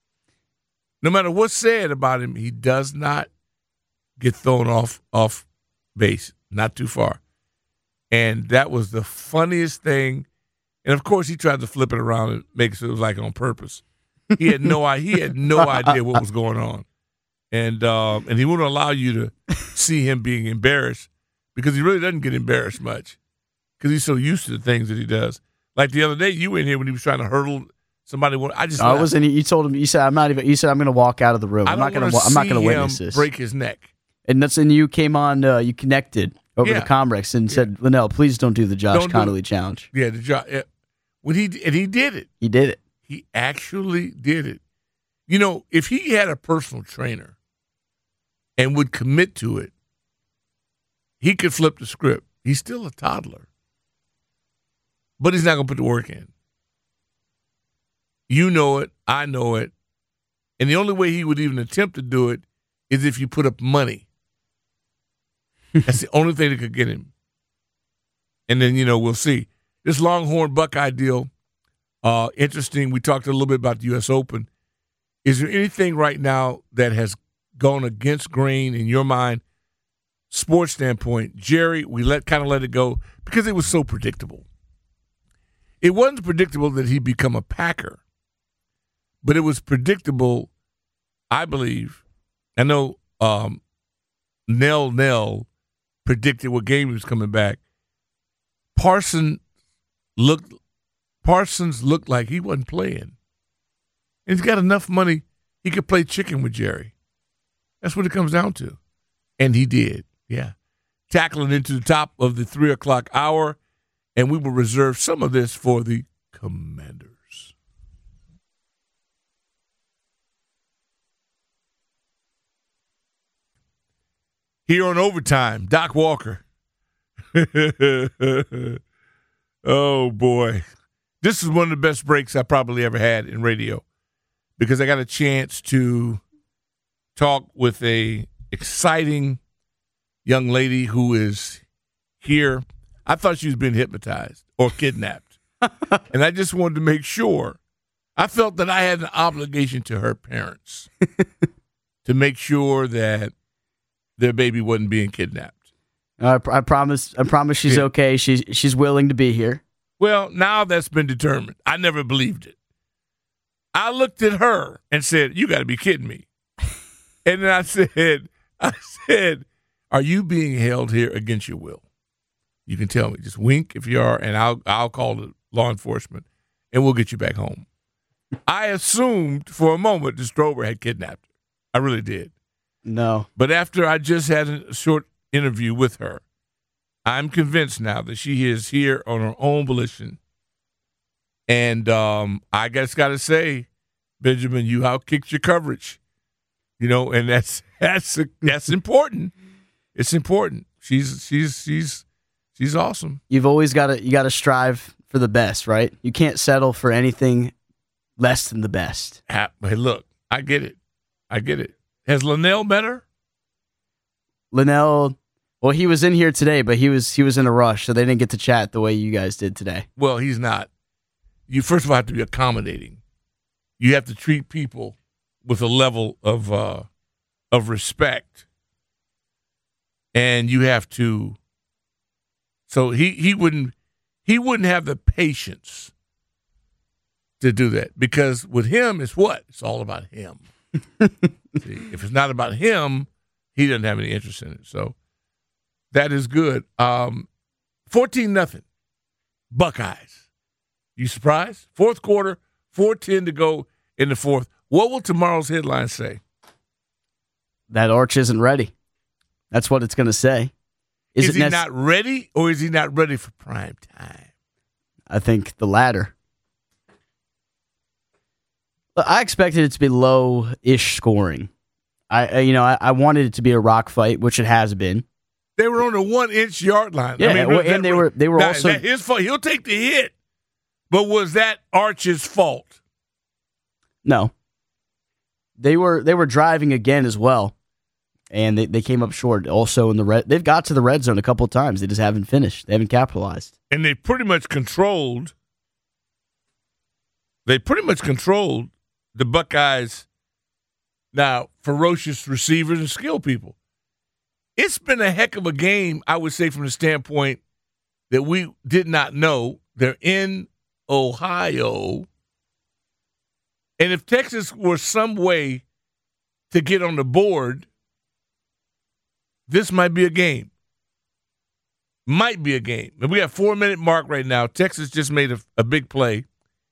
No matter what's said about him, he does not get thrown off off base, not too far. And that was the funniest thing. And of course, he tried to flip it around and make it so it was like on purpose. He had no he had no idea what was going on, and um, and he wouldn't allow you to see him being embarrassed because he really doesn't get embarrassed much because he's so used to the things that he does. Like the other day, you were in here when he was trying to hurdle somebody. I just I wasn't. You told him. You said I'm not even. You said I'm going to walk out of the room. I I'm don't not going to. I'm not going to witness this. Break his neck. And that's and you came on. Uh, you connected over Yeah. the Comrex and Yeah. said, Linnell, please don't do the Josh Don't do Connolly it. challenge. Yeah, the job. Yeah. When he and he did it. He did it. He actually did it. You know, if he had a personal trainer and would commit to it, he could flip the script. He's still a toddler. But he's not going to put the work in. You know it. I know it. And the only way he would even attempt to do it is if you put up money. That's the only thing that could get him. And then, you know, we'll see. This Longhorn Buckeye deal, uh, interesting. We talked a little bit about the U S Open. Is there anything right now that has gone against grain in your mind, sports standpoint? Jerry, we let kind of let it go because it was so predictable. It wasn't predictable that he'd become a Packer, but it was predictable, I believe. I know um, Nell Nell predicted what game he was coming back. Parsons looked Parsons looked like he wasn't playing. And he's got enough money, he could play chicken with Jerry. That's what it comes down to. And he did, yeah. Tackling into the top of the three o'clock hour, and we will reserve some of this for the Commanders. Here on Overtime, Doc Walker. Oh, boy. This is one of the best breaks I probably ever had in radio because I got a chance to talk with a exciting young lady who is here. I thought she was being hypnotized or kidnapped. And I just wanted to make sure. I felt that I had an obligation to her parents to make sure that their baby wasn't being kidnapped. Uh, I, I promise. I promise she's Yeah. okay. She's she's willing to be here. Well, now that's been determined. I never believed it. I looked at her and said, you got to be kidding me. And then I said, I said, are you being held here against your will? You can tell me. Just wink if you are, and I'll I'll call the law enforcement, and we'll get you back home. I assumed for a moment that Strober had kidnapped her. I really did. No. But after I just had a short interview with her, I'm convinced now that she is here on her own volition. And um, I just got to say, Benjamin, you outkicked your coverage. You know, and that's that's that's important. It's important. She's she's she's she's awesome. You've always got to you got to strive for the best, right? You can't settle for anything less than the best. Hey, look, I get it. I get it. Has Linnell met her? Linnell, well, he was in here today, but he was he was in a rush, so they didn't get to chat the way you guys did today. Well, he's not. You first of all have to be accommodating. You have to treat people with a level of uh, of respect, and you have to. So he, he wouldn't he wouldn't have the patience to do that, because with him it's what? It's all about him. See, if it's not about him, he doesn't have any interest in it. So that is good. Um, fourteen nothing Buckeyes. You surprised? Fourth quarter, four ten to go in the fourth. What will tomorrow's headline say? That Arch isn't ready. That's what it's going to say. Is, Is he nec- not ready, or is he not ready for prime time? I think the latter. I expected it to be low-ish scoring. I, I you know, I, I wanted it to be a rock fight, which it has been. They were on the one-inch yard line. Yeah, I mean, well, that, and they were they were that, also that his fault. He'll take the hit, but was that Arch's fault? No. They were they were driving again as well, and they, they came up short. Also in the red, they've got to the red zone a couple of times. They just haven't finished. They haven't capitalized. And they pretty much controlled. They pretty much controlled the Buckeyes. Now, ferocious receivers and skill people. It's been a heck of a game, I would say, from the standpoint that we did not know. They're in Ohio. And if Texas were some way to get on the board, this might be a game. Might be a game. And we have four-minute mark right now. Texas just made a, a big play.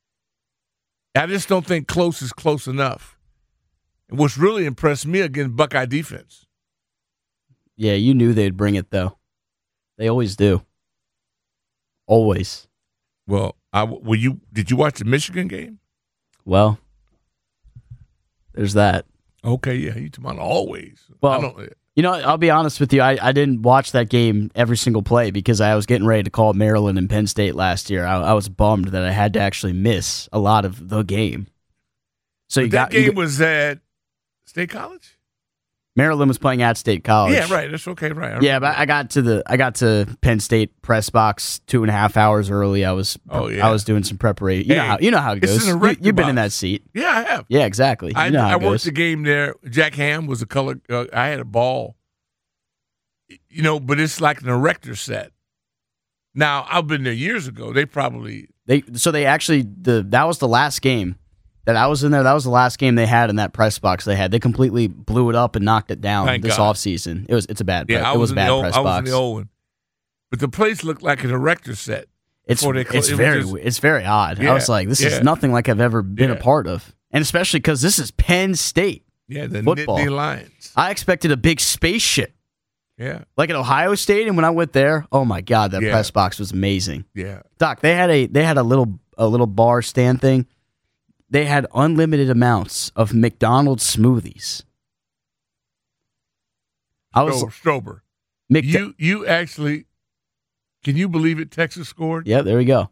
I just don't think close is close enough. And what's really impressed me against Buckeye defense. Yeah, you knew they'd bring it, though. They always do. Always. Well, I, were you, did you watch the Michigan game? Well, there's that. Okay, yeah, you talking about always. Well, I don't, you know, I'll be honest with you. I, I didn't watch that game every single play because I was getting ready to call Maryland and Penn State last year. I, I was bummed that I had to actually miss a lot of the game. So you that got game you, was at State College? Maryland was playing at State College. Yeah, right. That's okay, right. I yeah, but I got to the I got to Penn State press box two and a half hours early. I was oh, yeah. I was doing some preparation. You hey, know how you know how it goes. You, you've been in that seat. Yeah, I have. Yeah, exactly. You I, know how I it worked goes. the game there. Jack Ham was a color. Uh, I had a ball. You know, but it's like an erector set. Now I've been there years ago. They probably they so they actually the that was the last game that I was in there. That was the last game they had in that press box they had. They completely blew it up and knocked it down Thank this God. offseason. It was it's a bad yeah. press, I it was, was a in bad the old, press I was box. in the old one, but the place looked like an erector set. It's they cl- it's it very just, it's very odd. yeah, I was like, this yeah. is nothing like I've ever been yeah. a part of, and especially because this is Penn State. Yeah, the football. Nittany Lions. I expected a big spaceship. Yeah, Like at Ohio State, and when I went there, oh my God, that Yeah. press box was amazing. yeah. Doc, they had a they had a little a little bar stand thing. They had unlimited amounts of McDonald's smoothies. I was Strober. Strober. Mc- You you actually, can you believe it? Texas scored. yeah, there we go.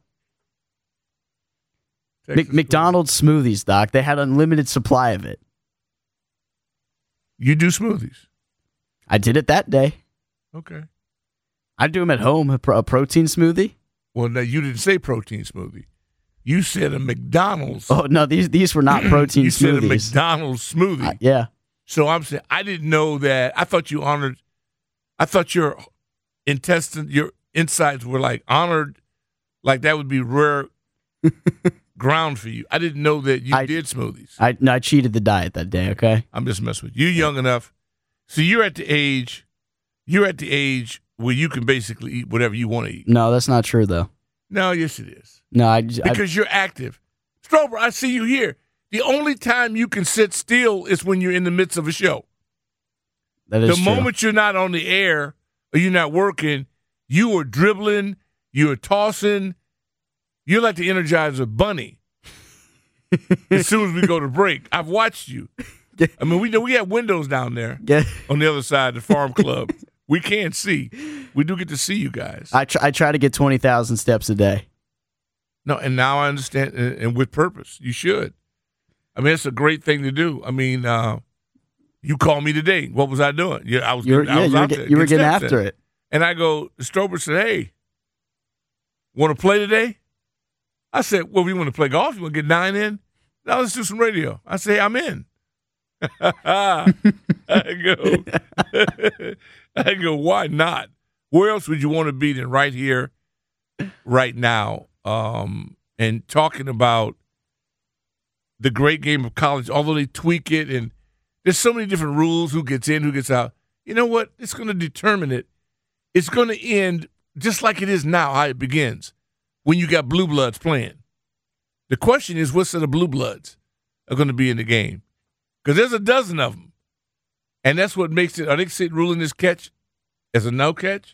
Texas Mc- McDonald's smoothies, Doc. They had unlimited supply of it. scored. You do smoothies. I did it that day. Okay. I do them at home. A, pro- a protein smoothie. Well, no, you didn't say protein smoothie. You said a McDonald's. Oh no, these these were not protein you said a smoothies. McDonald's smoothie. Uh, yeah. So I'm saying I didn't know that. I thought you honored. I thought your intestine, your insides were like honored, like that would be rare ground for you. I didn't know that you I- did smoothies. I no, I cheated the diet that day. Okay. I'm just messing with you. You're young enough. So you're at the age. You're at the age where you can basically eat whatever you want to eat. No, that's not true though. No, yes it is. No, I, just, I Because you're active. Strober, I see you here. The only time you can sit still is when you're in the midst of a show. that is The true. moment you're not on the air or you're not working, you are dribbling, you are tossing. You're like the Energizer Bunny. As soon as we go to break, I've watched you. I mean, we know we have windows down there Yeah. on the other side of the farm club. We can't see. We do get to see you guys. I try, I try to get twenty thousand steps a day. No, and now I understand, and and with purpose. You should. I mean, it's a great thing to do. I mean, uh, you called me today. What was I doing? Yeah, I was. You're, getting, I yeah, was you were, out get, there. you were getting getting steps after in. it. And I go, Strober said, hey, want to play today? I said, well, we want to play golf? You want to get nine in? Now let's do some radio. I say, I'm in. I go, I go, why not? Where else would you want to be than right here, right now, um, and talking about the great game of college, although they tweak it, and there's so many different rules, who gets in, who gets out. You know what? It's going to determine it. It's going to end just like it is now, how it begins, when you got blue bloods playing. The question is, what set of blue bloods are going to be in the game? Because there's a dozen of them. And that's what makes it – are they ruling this catch as a no catch?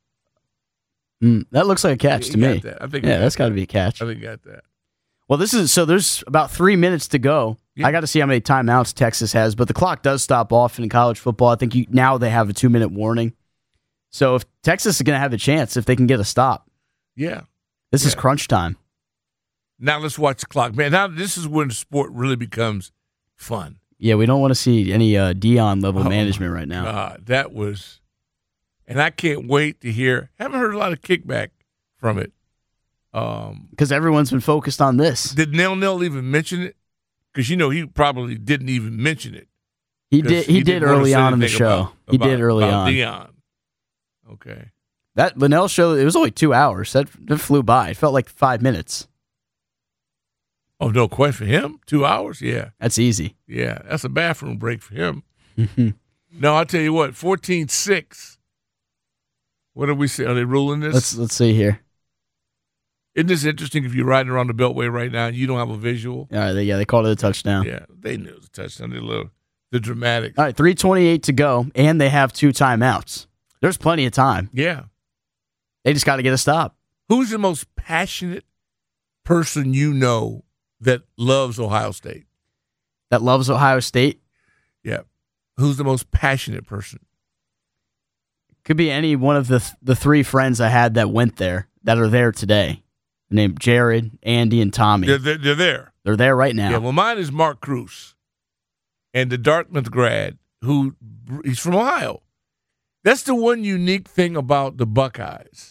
Mm, that looks like a catch He to got me. that. I think yeah, he that's got got to be a catch. I think he got that. Well, this is – so there's about three minutes to go. Yeah. I got to see how many timeouts Texas has, but the clock does stop off in college football. I think you, now they have a two-minute warning. So if Texas is going to have a chance if they can get a stop. Yeah. This Yeah. is crunch time. Now let's watch the clock. Man, now this is when sport really becomes fun. Yeah, we don't want to see any uh, Dion level Oh, management right now. God, that was – and I can't wait to hear – haven't heard a lot of kickback from it. Um, Because everyone's been focused on this. did Nell Nell even mention it? Because, you know, he probably didn't even mention it. He 'Cause did. He, did didn't wanna early say on in the anything show. about- he about- did early about on. Dion. Okay. That Linnell show. It was only two hours. That, that flew by. It felt like five minutes. Oh, no question. For him, two hours? Yeah. That's easy. Yeah, that's a bathroom break for him. No, I'll tell you what, fourteen six. What do we say? Are they ruling this? Let's let's see here. Isn't this interesting if you're riding around the Beltway right now and you don't have a visual? All right. They, yeah, they called it a touchdown. Yeah, they knew it was a touchdown. They little, the dramatics. All right, three twenty-eight to go, and they have two timeouts. There's plenty of time. Yeah. They just got to get a stop. Who's the most passionate person you know that loves Ohio State? That loves Ohio State. Yeah. Who's the most passionate person? Could be any one of the the three friends I had that went there that are there today. Named Jared, Andy, and Tommy. They're, they're, they're there. They're there right now. Yeah, well, mine is Mark Cruz, and the Dartmouth grad, who he's from Ohio. That's the one unique thing about the Buckeyes,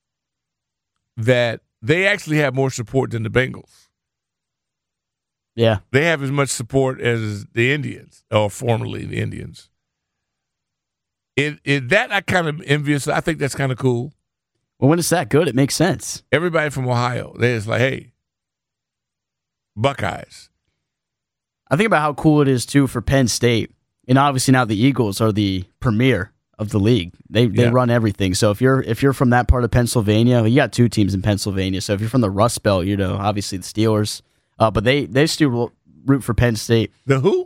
that they actually have more support than the Bengals. Yeah. They have as much support as the Indians, or formerly the Indians. It, it, that I kind of envious. I think that's kind of cool. Well, when it's that good, it makes sense. Everybody from Ohio, they're just like, hey, Buckeyes. I think about how cool it is, too, for Penn State. And obviously now the Eagles are the premier of the league. They they Yeah. run everything. So if you're if you're from that part of Pennsylvania, you got two teams in Pennsylvania. So if you're from the Rust Belt, you know, obviously the Steelers. Uh, but they, they still root for Penn State. The who?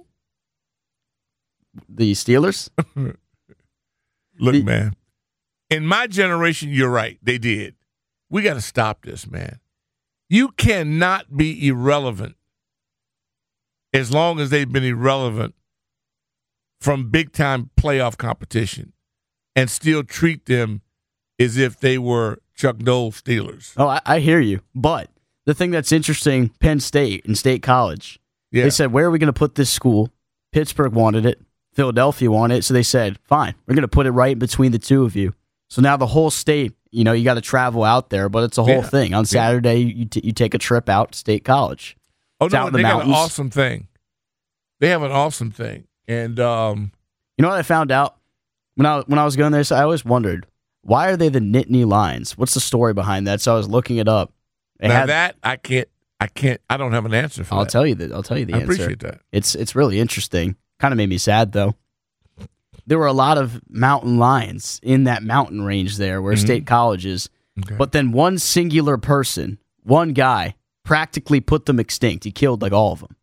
The Steelers? Look, The- man, in my generation, you're right. They did. We got to stop this, man. You cannot be irrelevant as long as they've been irrelevant from big-time playoff competition and still treat them as if they were Chuck Noll Steelers. Oh, I, I hear you. But the thing that's interesting, Penn State and State College, Yeah. they said, where are we going to put this school? Pittsburgh wanted it. Philadelphia wanted it. So they said, fine, we're going to put it right between the two of you. So now the whole state, you know, you got to travel out there, but it's a whole Yeah. thing. On Saturday, you, t- you take a trip out to State College. oh, it's no, out in the they got an mountains. awesome thing. They have an awesome thing. And um, You know what I found out? When I, when I was going there, so I always wondered, why are they the Nittany Lions? What's the story behind that? So I was looking it up. They now had- that, I can't, I can't, I don't have an answer for I'll that. tell you that. I'll tell you the I answer. appreciate that. It's it's really interesting. Kind of made me sad though. There were a lot of mountain lions in that mountain range there where Mhm. State College is. Okay. But then one singular person, one guy, practically put them extinct. He killed like all of them.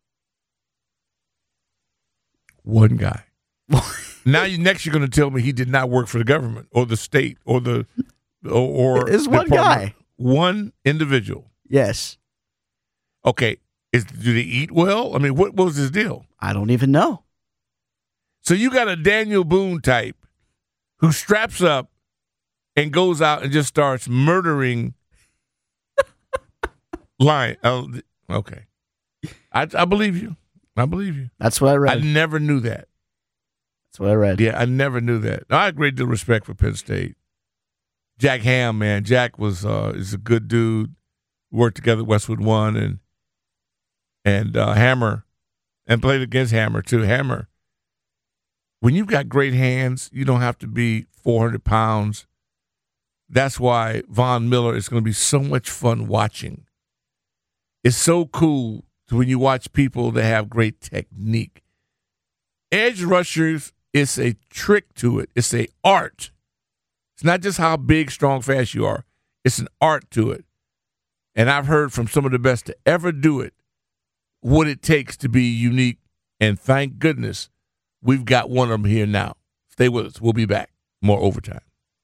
One guy. Now, you next you're going to tell me he did not work for the government or the state or the or, or It's one department. guy. One individual. Yes. Okay, is do they eat well? I mean, what, what was his deal? I don't even know. So you got a Daniel Boone type who straps up and goes out and just starts murdering lion. Oh, okay, I, I believe you. I believe you. That's what I read. I never knew that. That's what I read. Yeah, I never knew that. I have great deal of respect for Penn State. Jack Ham, man. Jack was uh, is a good dude. Worked together at Westwood One and and uh, Hammer, and played against Hammer too. Hammer, when you've got great hands, you don't have to be four hundred pounds. That's why Von Miller is going to be so much fun watching. It's so cool when you watch people that have great technique. Edge rushers, it's a trick to it. It's a art. It's not just how big, strong, fast you are. It's an art to it. And I've heard from some of the best to ever do it what it takes to be unique. And thank goodness we've got one of them here now. Stay with us. We'll be back. More overtime.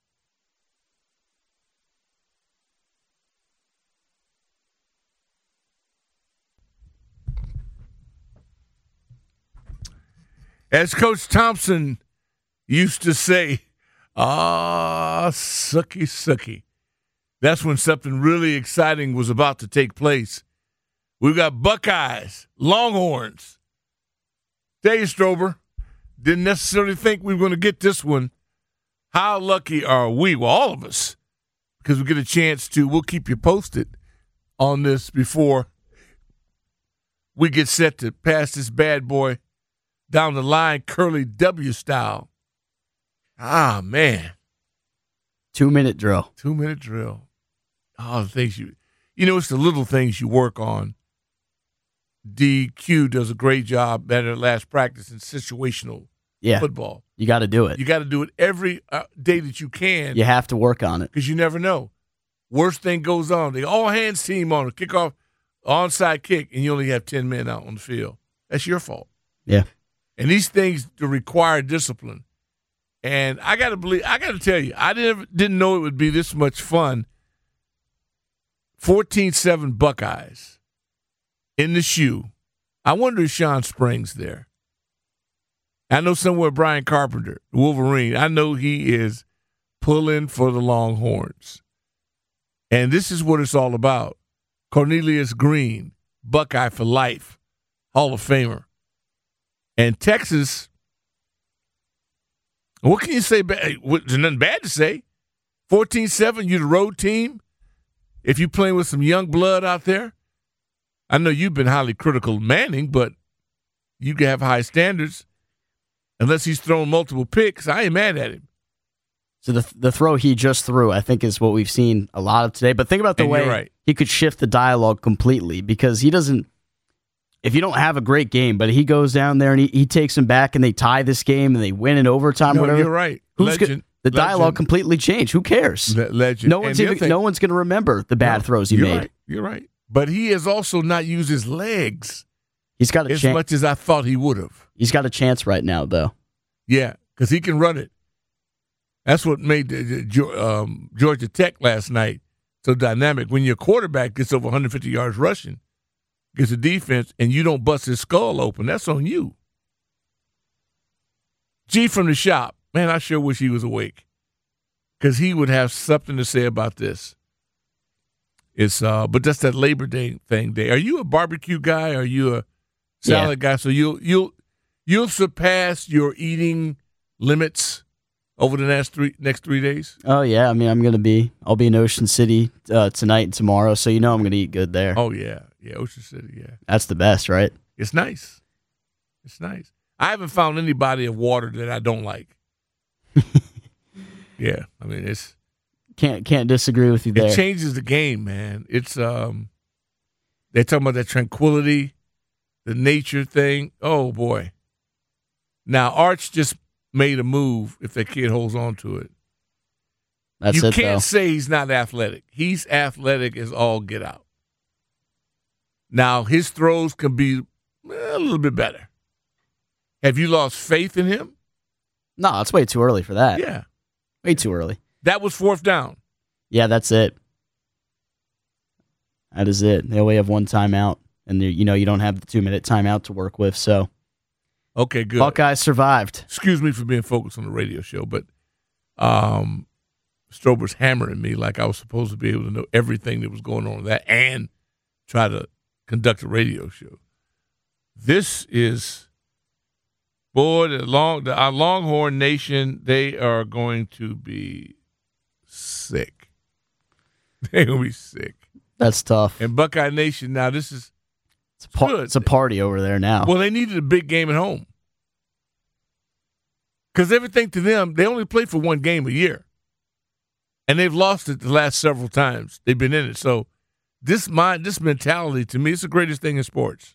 As Coach Thompson used to say, ah, sucky, sucky. That's when something really exciting was about to take place. We've got Buckeyes, Longhorns. Dave Strober didn't necessarily think we were going to get this one. How lucky are we? Well, all of us, because we get a chance to. We'll keep you posted on this before we get set to pass this bad boy down the line, Curly W style. Ah, man. Two-minute drill. Two-minute drill. Oh, the things you, you know, it's the little things you work on. D Q does a great job better at last practice in situational yeah. football. You got to do it. You got to do it every uh, day that you can. You have to work on it. Because you never know. Worst thing goes on. The all-hands team on a kickoff, onside kick, and you only have ten men out on the field. That's your fault. Yeah. And these things require discipline. And I got to believe, I got to tell you, I didn't, didn't know it would be this much fun. fourteen seven Buckeyes in the shoe. I wonder if Sean Springs there. I know somewhere Brian Carpenter, Wolverine, I know he is pulling for the Longhorns. And this is what it's all about. Cornelius Green, Buckeye for life, Hall of Famer. And Texas, what can you say? There's nothing bad to say. fourteen seven, you're the road team. If you're playing with some young blood out there, I know you've been highly critical of Manning, but you can have high standards. Unless he's thrown multiple picks, I ain't mad at him. So the the throw he just threw, I think, is what we've seen a lot of today. But think about the and way right. he could shift the dialogue completely, because he doesn't – if you don't have a great game, but he goes down there and he, he takes them back and they tie this game and they win in overtime, no, whatever. You're right. Who's Legend. Go- the dialogue Legend. completely changed. Who cares? Le- legend. No one's even, thing, no one's going to remember the bad no, throws he you're made. Right. You're right. But he has also not used his legs He's got a as chance. much as I thought he would have. He's got a chance right now, though. Yeah, because he can run it. That's what made the, um, Georgia Tech last night so dynamic. When your quarterback gets over one hundred fifty yards rushing, gets a defense, and you don't bust his skull open, that's on you. G from the shop. Man, I sure wish he was awake, because he would have something to say about this. It's uh, but that's that Labor Day thing. Day. Are you a barbecue guy? Are you a salad yeah. guy? So you'll you'll you'll surpass your eating limits over the next three next three days. Oh yeah, I mean I'm gonna be I'll be in Ocean City uh, tonight and tomorrow, so you know I'm gonna eat good there. Oh yeah, yeah, Ocean City, yeah. That's the best, right? It's nice. It's nice. I haven't found any body of water that I don't like. Yeah, I mean it's. Can't can't disagree with you there. It changes the game, man. It's um, they're talking about that tranquility, the nature thing. Oh boy. Now Arch just made a move. If that kid holds on to it, that's you it. can't though. say he's not athletic. He's athletic as all get out. Now his throws can be a little bit better. Have you lost faith in him? No, it's way too early for that. Yeah, way too early. That was fourth down. Yeah, that's it. That is it. They only have one timeout, and you know you don't have the two-minute timeout to work with. So, okay, good. Buckeyes survived. Excuse me for being focused on the radio show, but um, Strober's hammering me like I was supposed to be able to know everything that was going on with that and try to conduct a radio show. This is, boy, the long, the, our Longhorn Nation, they are going to be sick. They're going to be sick. That's tough. And Buckeye Nation, now this is It's a, par- good. it's a party over there now. Well, they needed a big game at home. Because everything to them, they only play for one game a year. And they've lost it the last several times they've been in it. So this mind, this mentality, to me, it's the greatest thing in sports.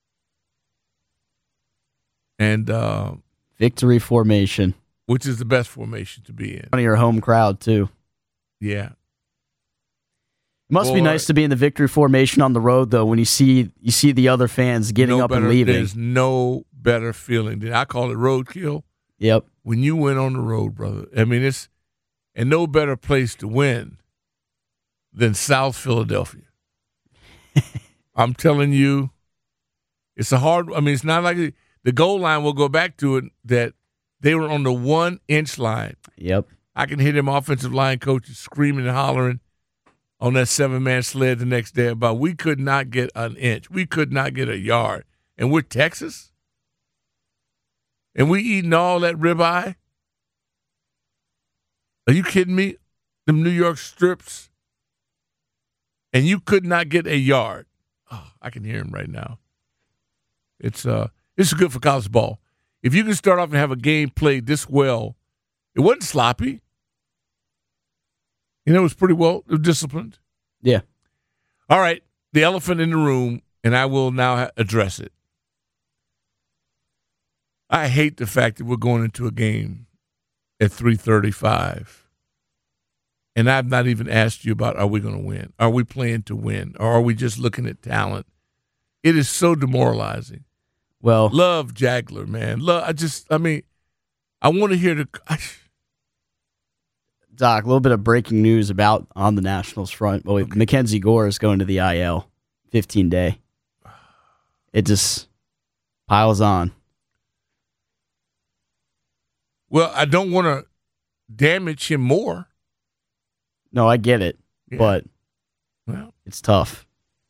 And uh, Victory formation. which is the best formation to be in. Front of your home crowd, too. Yeah. It must Boy, be nice to be in the victory formation on the road, though, when you see you see the other fans getting no up better, and leaving. There's no better feeling than, I call it roadkill. Yep. When you went on the road, brother. I mean, it's, and no better place to win than South Philadelphia. I'm telling you, it's a hard, I mean, it's not like the goal line, we'll go back to it, that they were on the one-inch line. Yep. I can hear them offensive line coaches screaming and hollering on that seven-man sled the next day about we could not get an inch. We could not get a yard. And we're Texas? And we eating all that ribeye? Are you kidding me? Them New York strips? And you could not get a yard. Oh, I can hear him right now. It's uh, it's good for college ball. If you can start off and have a game played this well, it wasn't sloppy. You know, it was pretty well disciplined. Yeah. All right, the elephant in the room, and I will now address it. I hate the fact that we're going into a game at three thirty-five, and I've not even asked you about, are we going to win? Are we playing to win? Or are we just looking at talent? It is so demoralizing. Well, Love Jagler, man. Love. I just, I mean, I want to hear the. I, Doc, a little bit of breaking news about on the Nationals front. Well, Okay. Mackenzie Gore is going to the I L, fifteen day. It just piles on. well, I don't want to damage him more. No, I get it, Yeah. but Well, it's tough.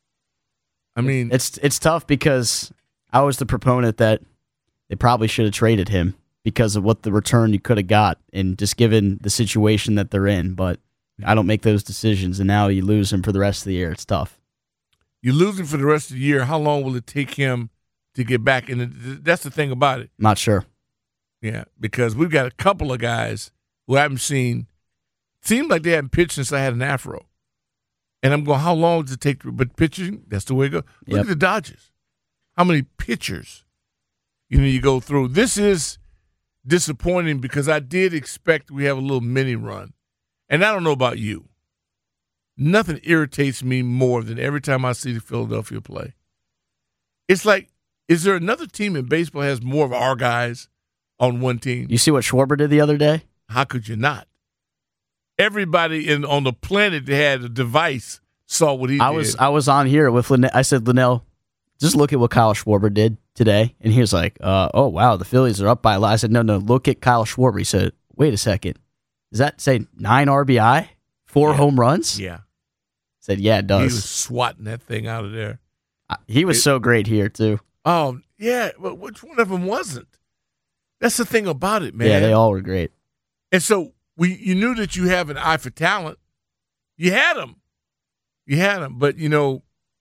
I mean, It's it's tough because I was the proponent that they probably should have traded him because of what the return you could have got, and just given the situation that they're in. But I don't make those decisions, and now you lose him for the rest of the year. It's tough. you lose him for the rest of the year. How long will it take him to get back? And that's the thing about it. I'm not sure. Yeah, because we've got a couple of guys who I haven't seen. Seemed like they haven't pitched since I had an afro. And I'm going, how long does it take? To, but pitching, that's the way it goes. Look Yep. at the Dodgers. How many pitchers, you know, you go through. This is disappointing because I did expect we have a little mini run. And I don't know about you. Nothing irritates me more than every time I see the Philadelphia play. It's like, is there another team in baseball that has more of our guys on one team? You see what Schwarber did the other day? How could you not? Everybody in on the planet that had a device saw what he I did. was I was on here with Linnell. I said, Linnell, just look at what Kyle Schwarber did today. And he was like, uh, oh, wow, the Phillies are up by a lot. I said, no, no, look at Kyle Schwarber. He said, wait a second. Does that say nine R B I? Four Yeah. home runs? Yeah. I said, yeah, it He was does. swatting that thing out of there. I- He was it- so great here, too. Oh, yeah. But which one of them wasn't? That's the thing about it, man. Yeah, they all were great. And so we, you knew that you have an eye for talent. You had them. You had them. But, you know,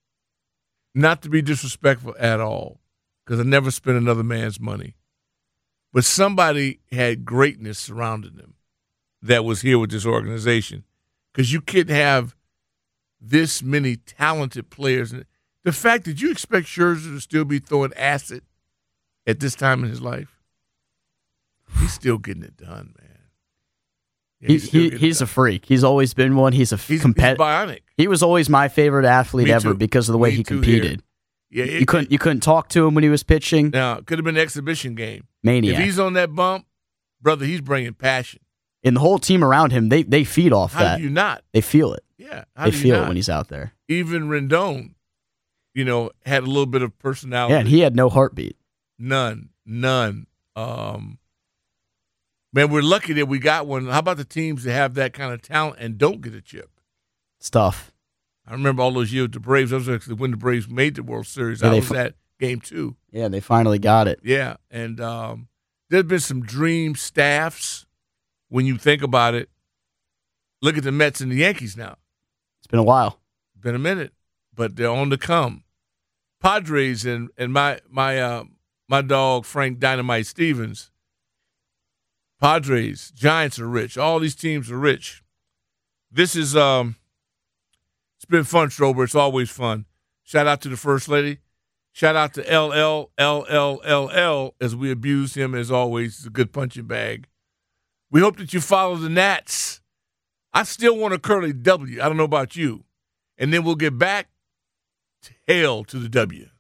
not to be disrespectful at all, because I never spent another man's money. But somebody had greatness surrounding them that was here with this organization. Because you can't have this many talented players. The fact that you expect Scherzer to still be throwing acid at this time in his life, he's still getting it done, man. Yeah, He, still he getting it he's a done. freak. He's always been one. He's a He's, he's competitor. bionic. He was always my favorite athlete Me ever too. because of the way Me he too competed. Yeah, it, You couldn't you couldn't talk to him when he was pitching. Now, it could have been an exhibition game. Maniac. If he's on that bump, brother, he's bringing passion. And the whole team around him, they they feed off How that. do you not? They feel it. Yeah, how They do you feel not? it when he's out there. Even Rendon, you know, had a little bit of personality. Yeah, and he had no heartbeat. None, none. Um, man, we're lucky that we got one. How about the teams that have that kind of talent and don't get a chip? It's tough. I remember all those years with the Braves. I was actually when the Braves made the World Series. Yeah, I they was fu- at game two. Yeah, they finally got it. Yeah, and um, there's been some dream staffs when you think about it. Look at the Mets and the Yankees now. It's been a while. Been a minute, but they're on the come. Padres and and my my uh, my dog Frank Dynamite Stevens. Padres, Giants are rich. All these teams are rich. This is um, it's been fun, Strober. It's always fun. Shout out to the First Lady. Shout out to L L L L L L as we abuse him as always. It's a good punching bag. We hope that you follow the Nats. I still want a Curly W. I don't know about you. And then we'll get back to hail to the W.